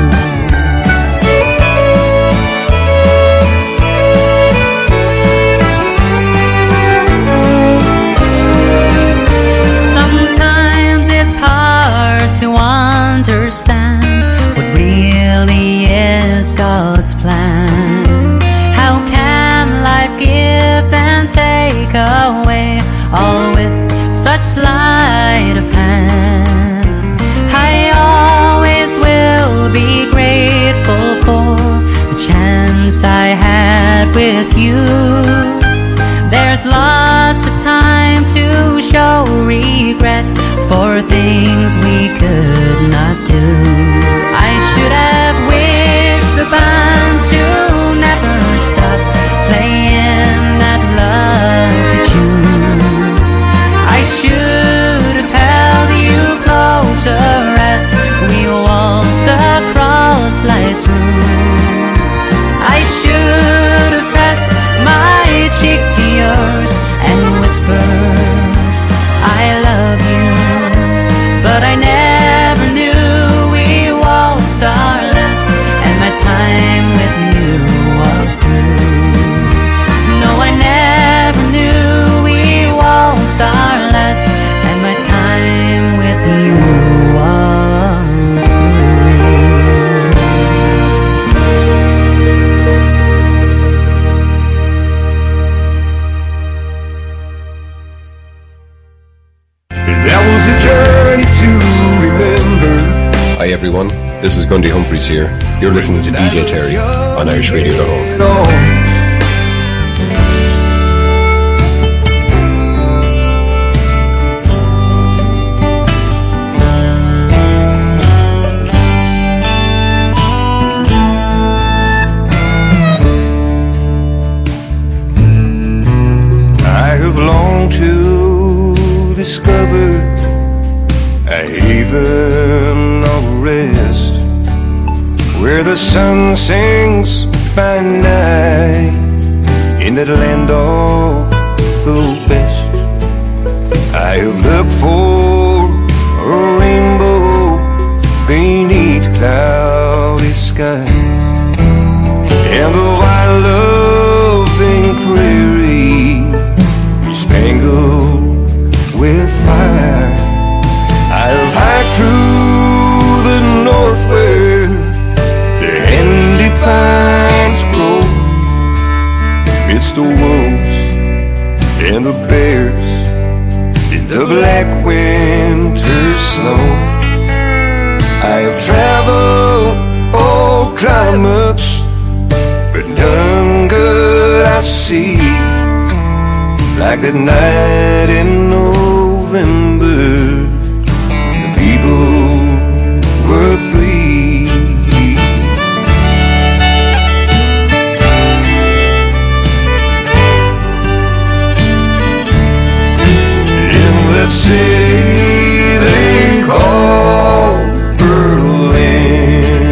To understand what really is God's plan. How can life give and take away, all with such sleight of hand? I always will be grateful for the chance I had with you. There's lots of time to show regret for things we could not do. I should have wished the band to never stop playing that lovely tune. I should have held you closer as we waltzed across life's room. I should have pressed my cheek to yours and whispered, I love you. But I never knew we was our last, and my time with you was through. No, I never knew we was our last, and my time with you was Hi everyone, this is Gundy Humphreys here. You're listening to D J Terry on Irish Radio dot org. I have longed to discover a haven of rest, where the sun sings by night, in that land of the best. I have looked for a rainbow beneath cloudy skies, and the wild loving prairie is spangled with fire. I have hiked through the north where the handy pines grow, midst the wolves and the bears in the black winter snow. I have traveled all climates, but none could I see like that night in November, people were free. In that city they call Berlin,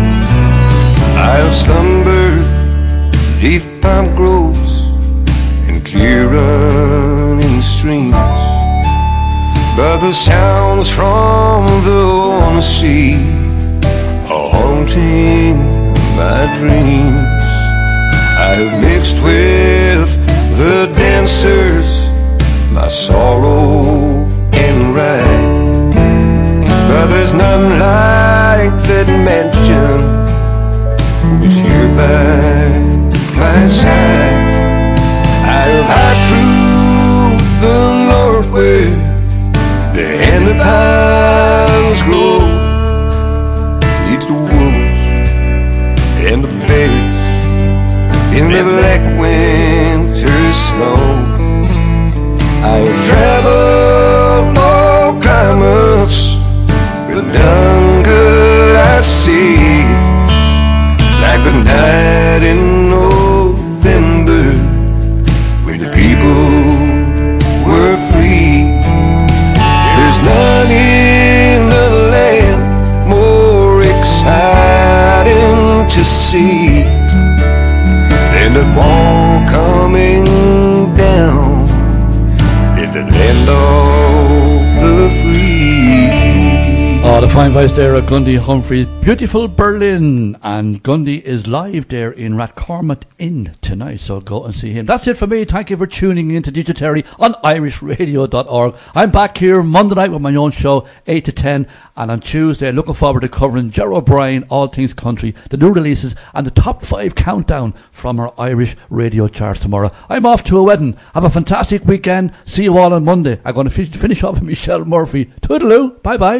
I have slumbered beneath palm groves and and clear running streams, but the sounds from the warm sea are haunting my dreams. I have mixed with the dancers my sorrow and rhyme, but there's none like that mansion who is here by my side. I have hiked through the north where the handy pines grow, neath the wolves and the bears in the black winter snow. I have traveled all climates, but none could I see like the night in November when the people were free. There's none in the land more exciting to see than the wall coming down in the land of the free. Oh, the fine voice there of Gundy Humphreys. Beautiful Berlin. And Gundy is live there in Rathcormack Inn tonight, so go and see him. That's it for me. Thank you for tuning in to D J Terry on irish radio dot org. I'm back here Monday night with my own show, eight to ten, and on Tuesday looking forward to covering Gerald O'Brien, All Things Country, the new releases, and the top five countdown from our Irish radio charts tomorrow. I'm off to a wedding. Have a fantastic weekend. See you all on Monday. I'm going to finish, finish off with Michelle Murphy. Toodaloo. Bye bye.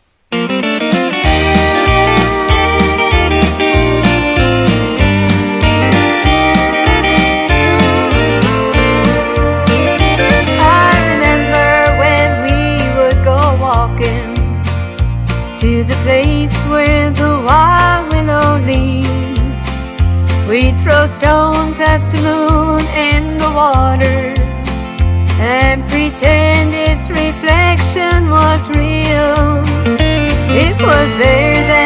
To the place where the wild willow leaves, we'd throw stones at the moon and the water and pretend its reflection was real. It was there that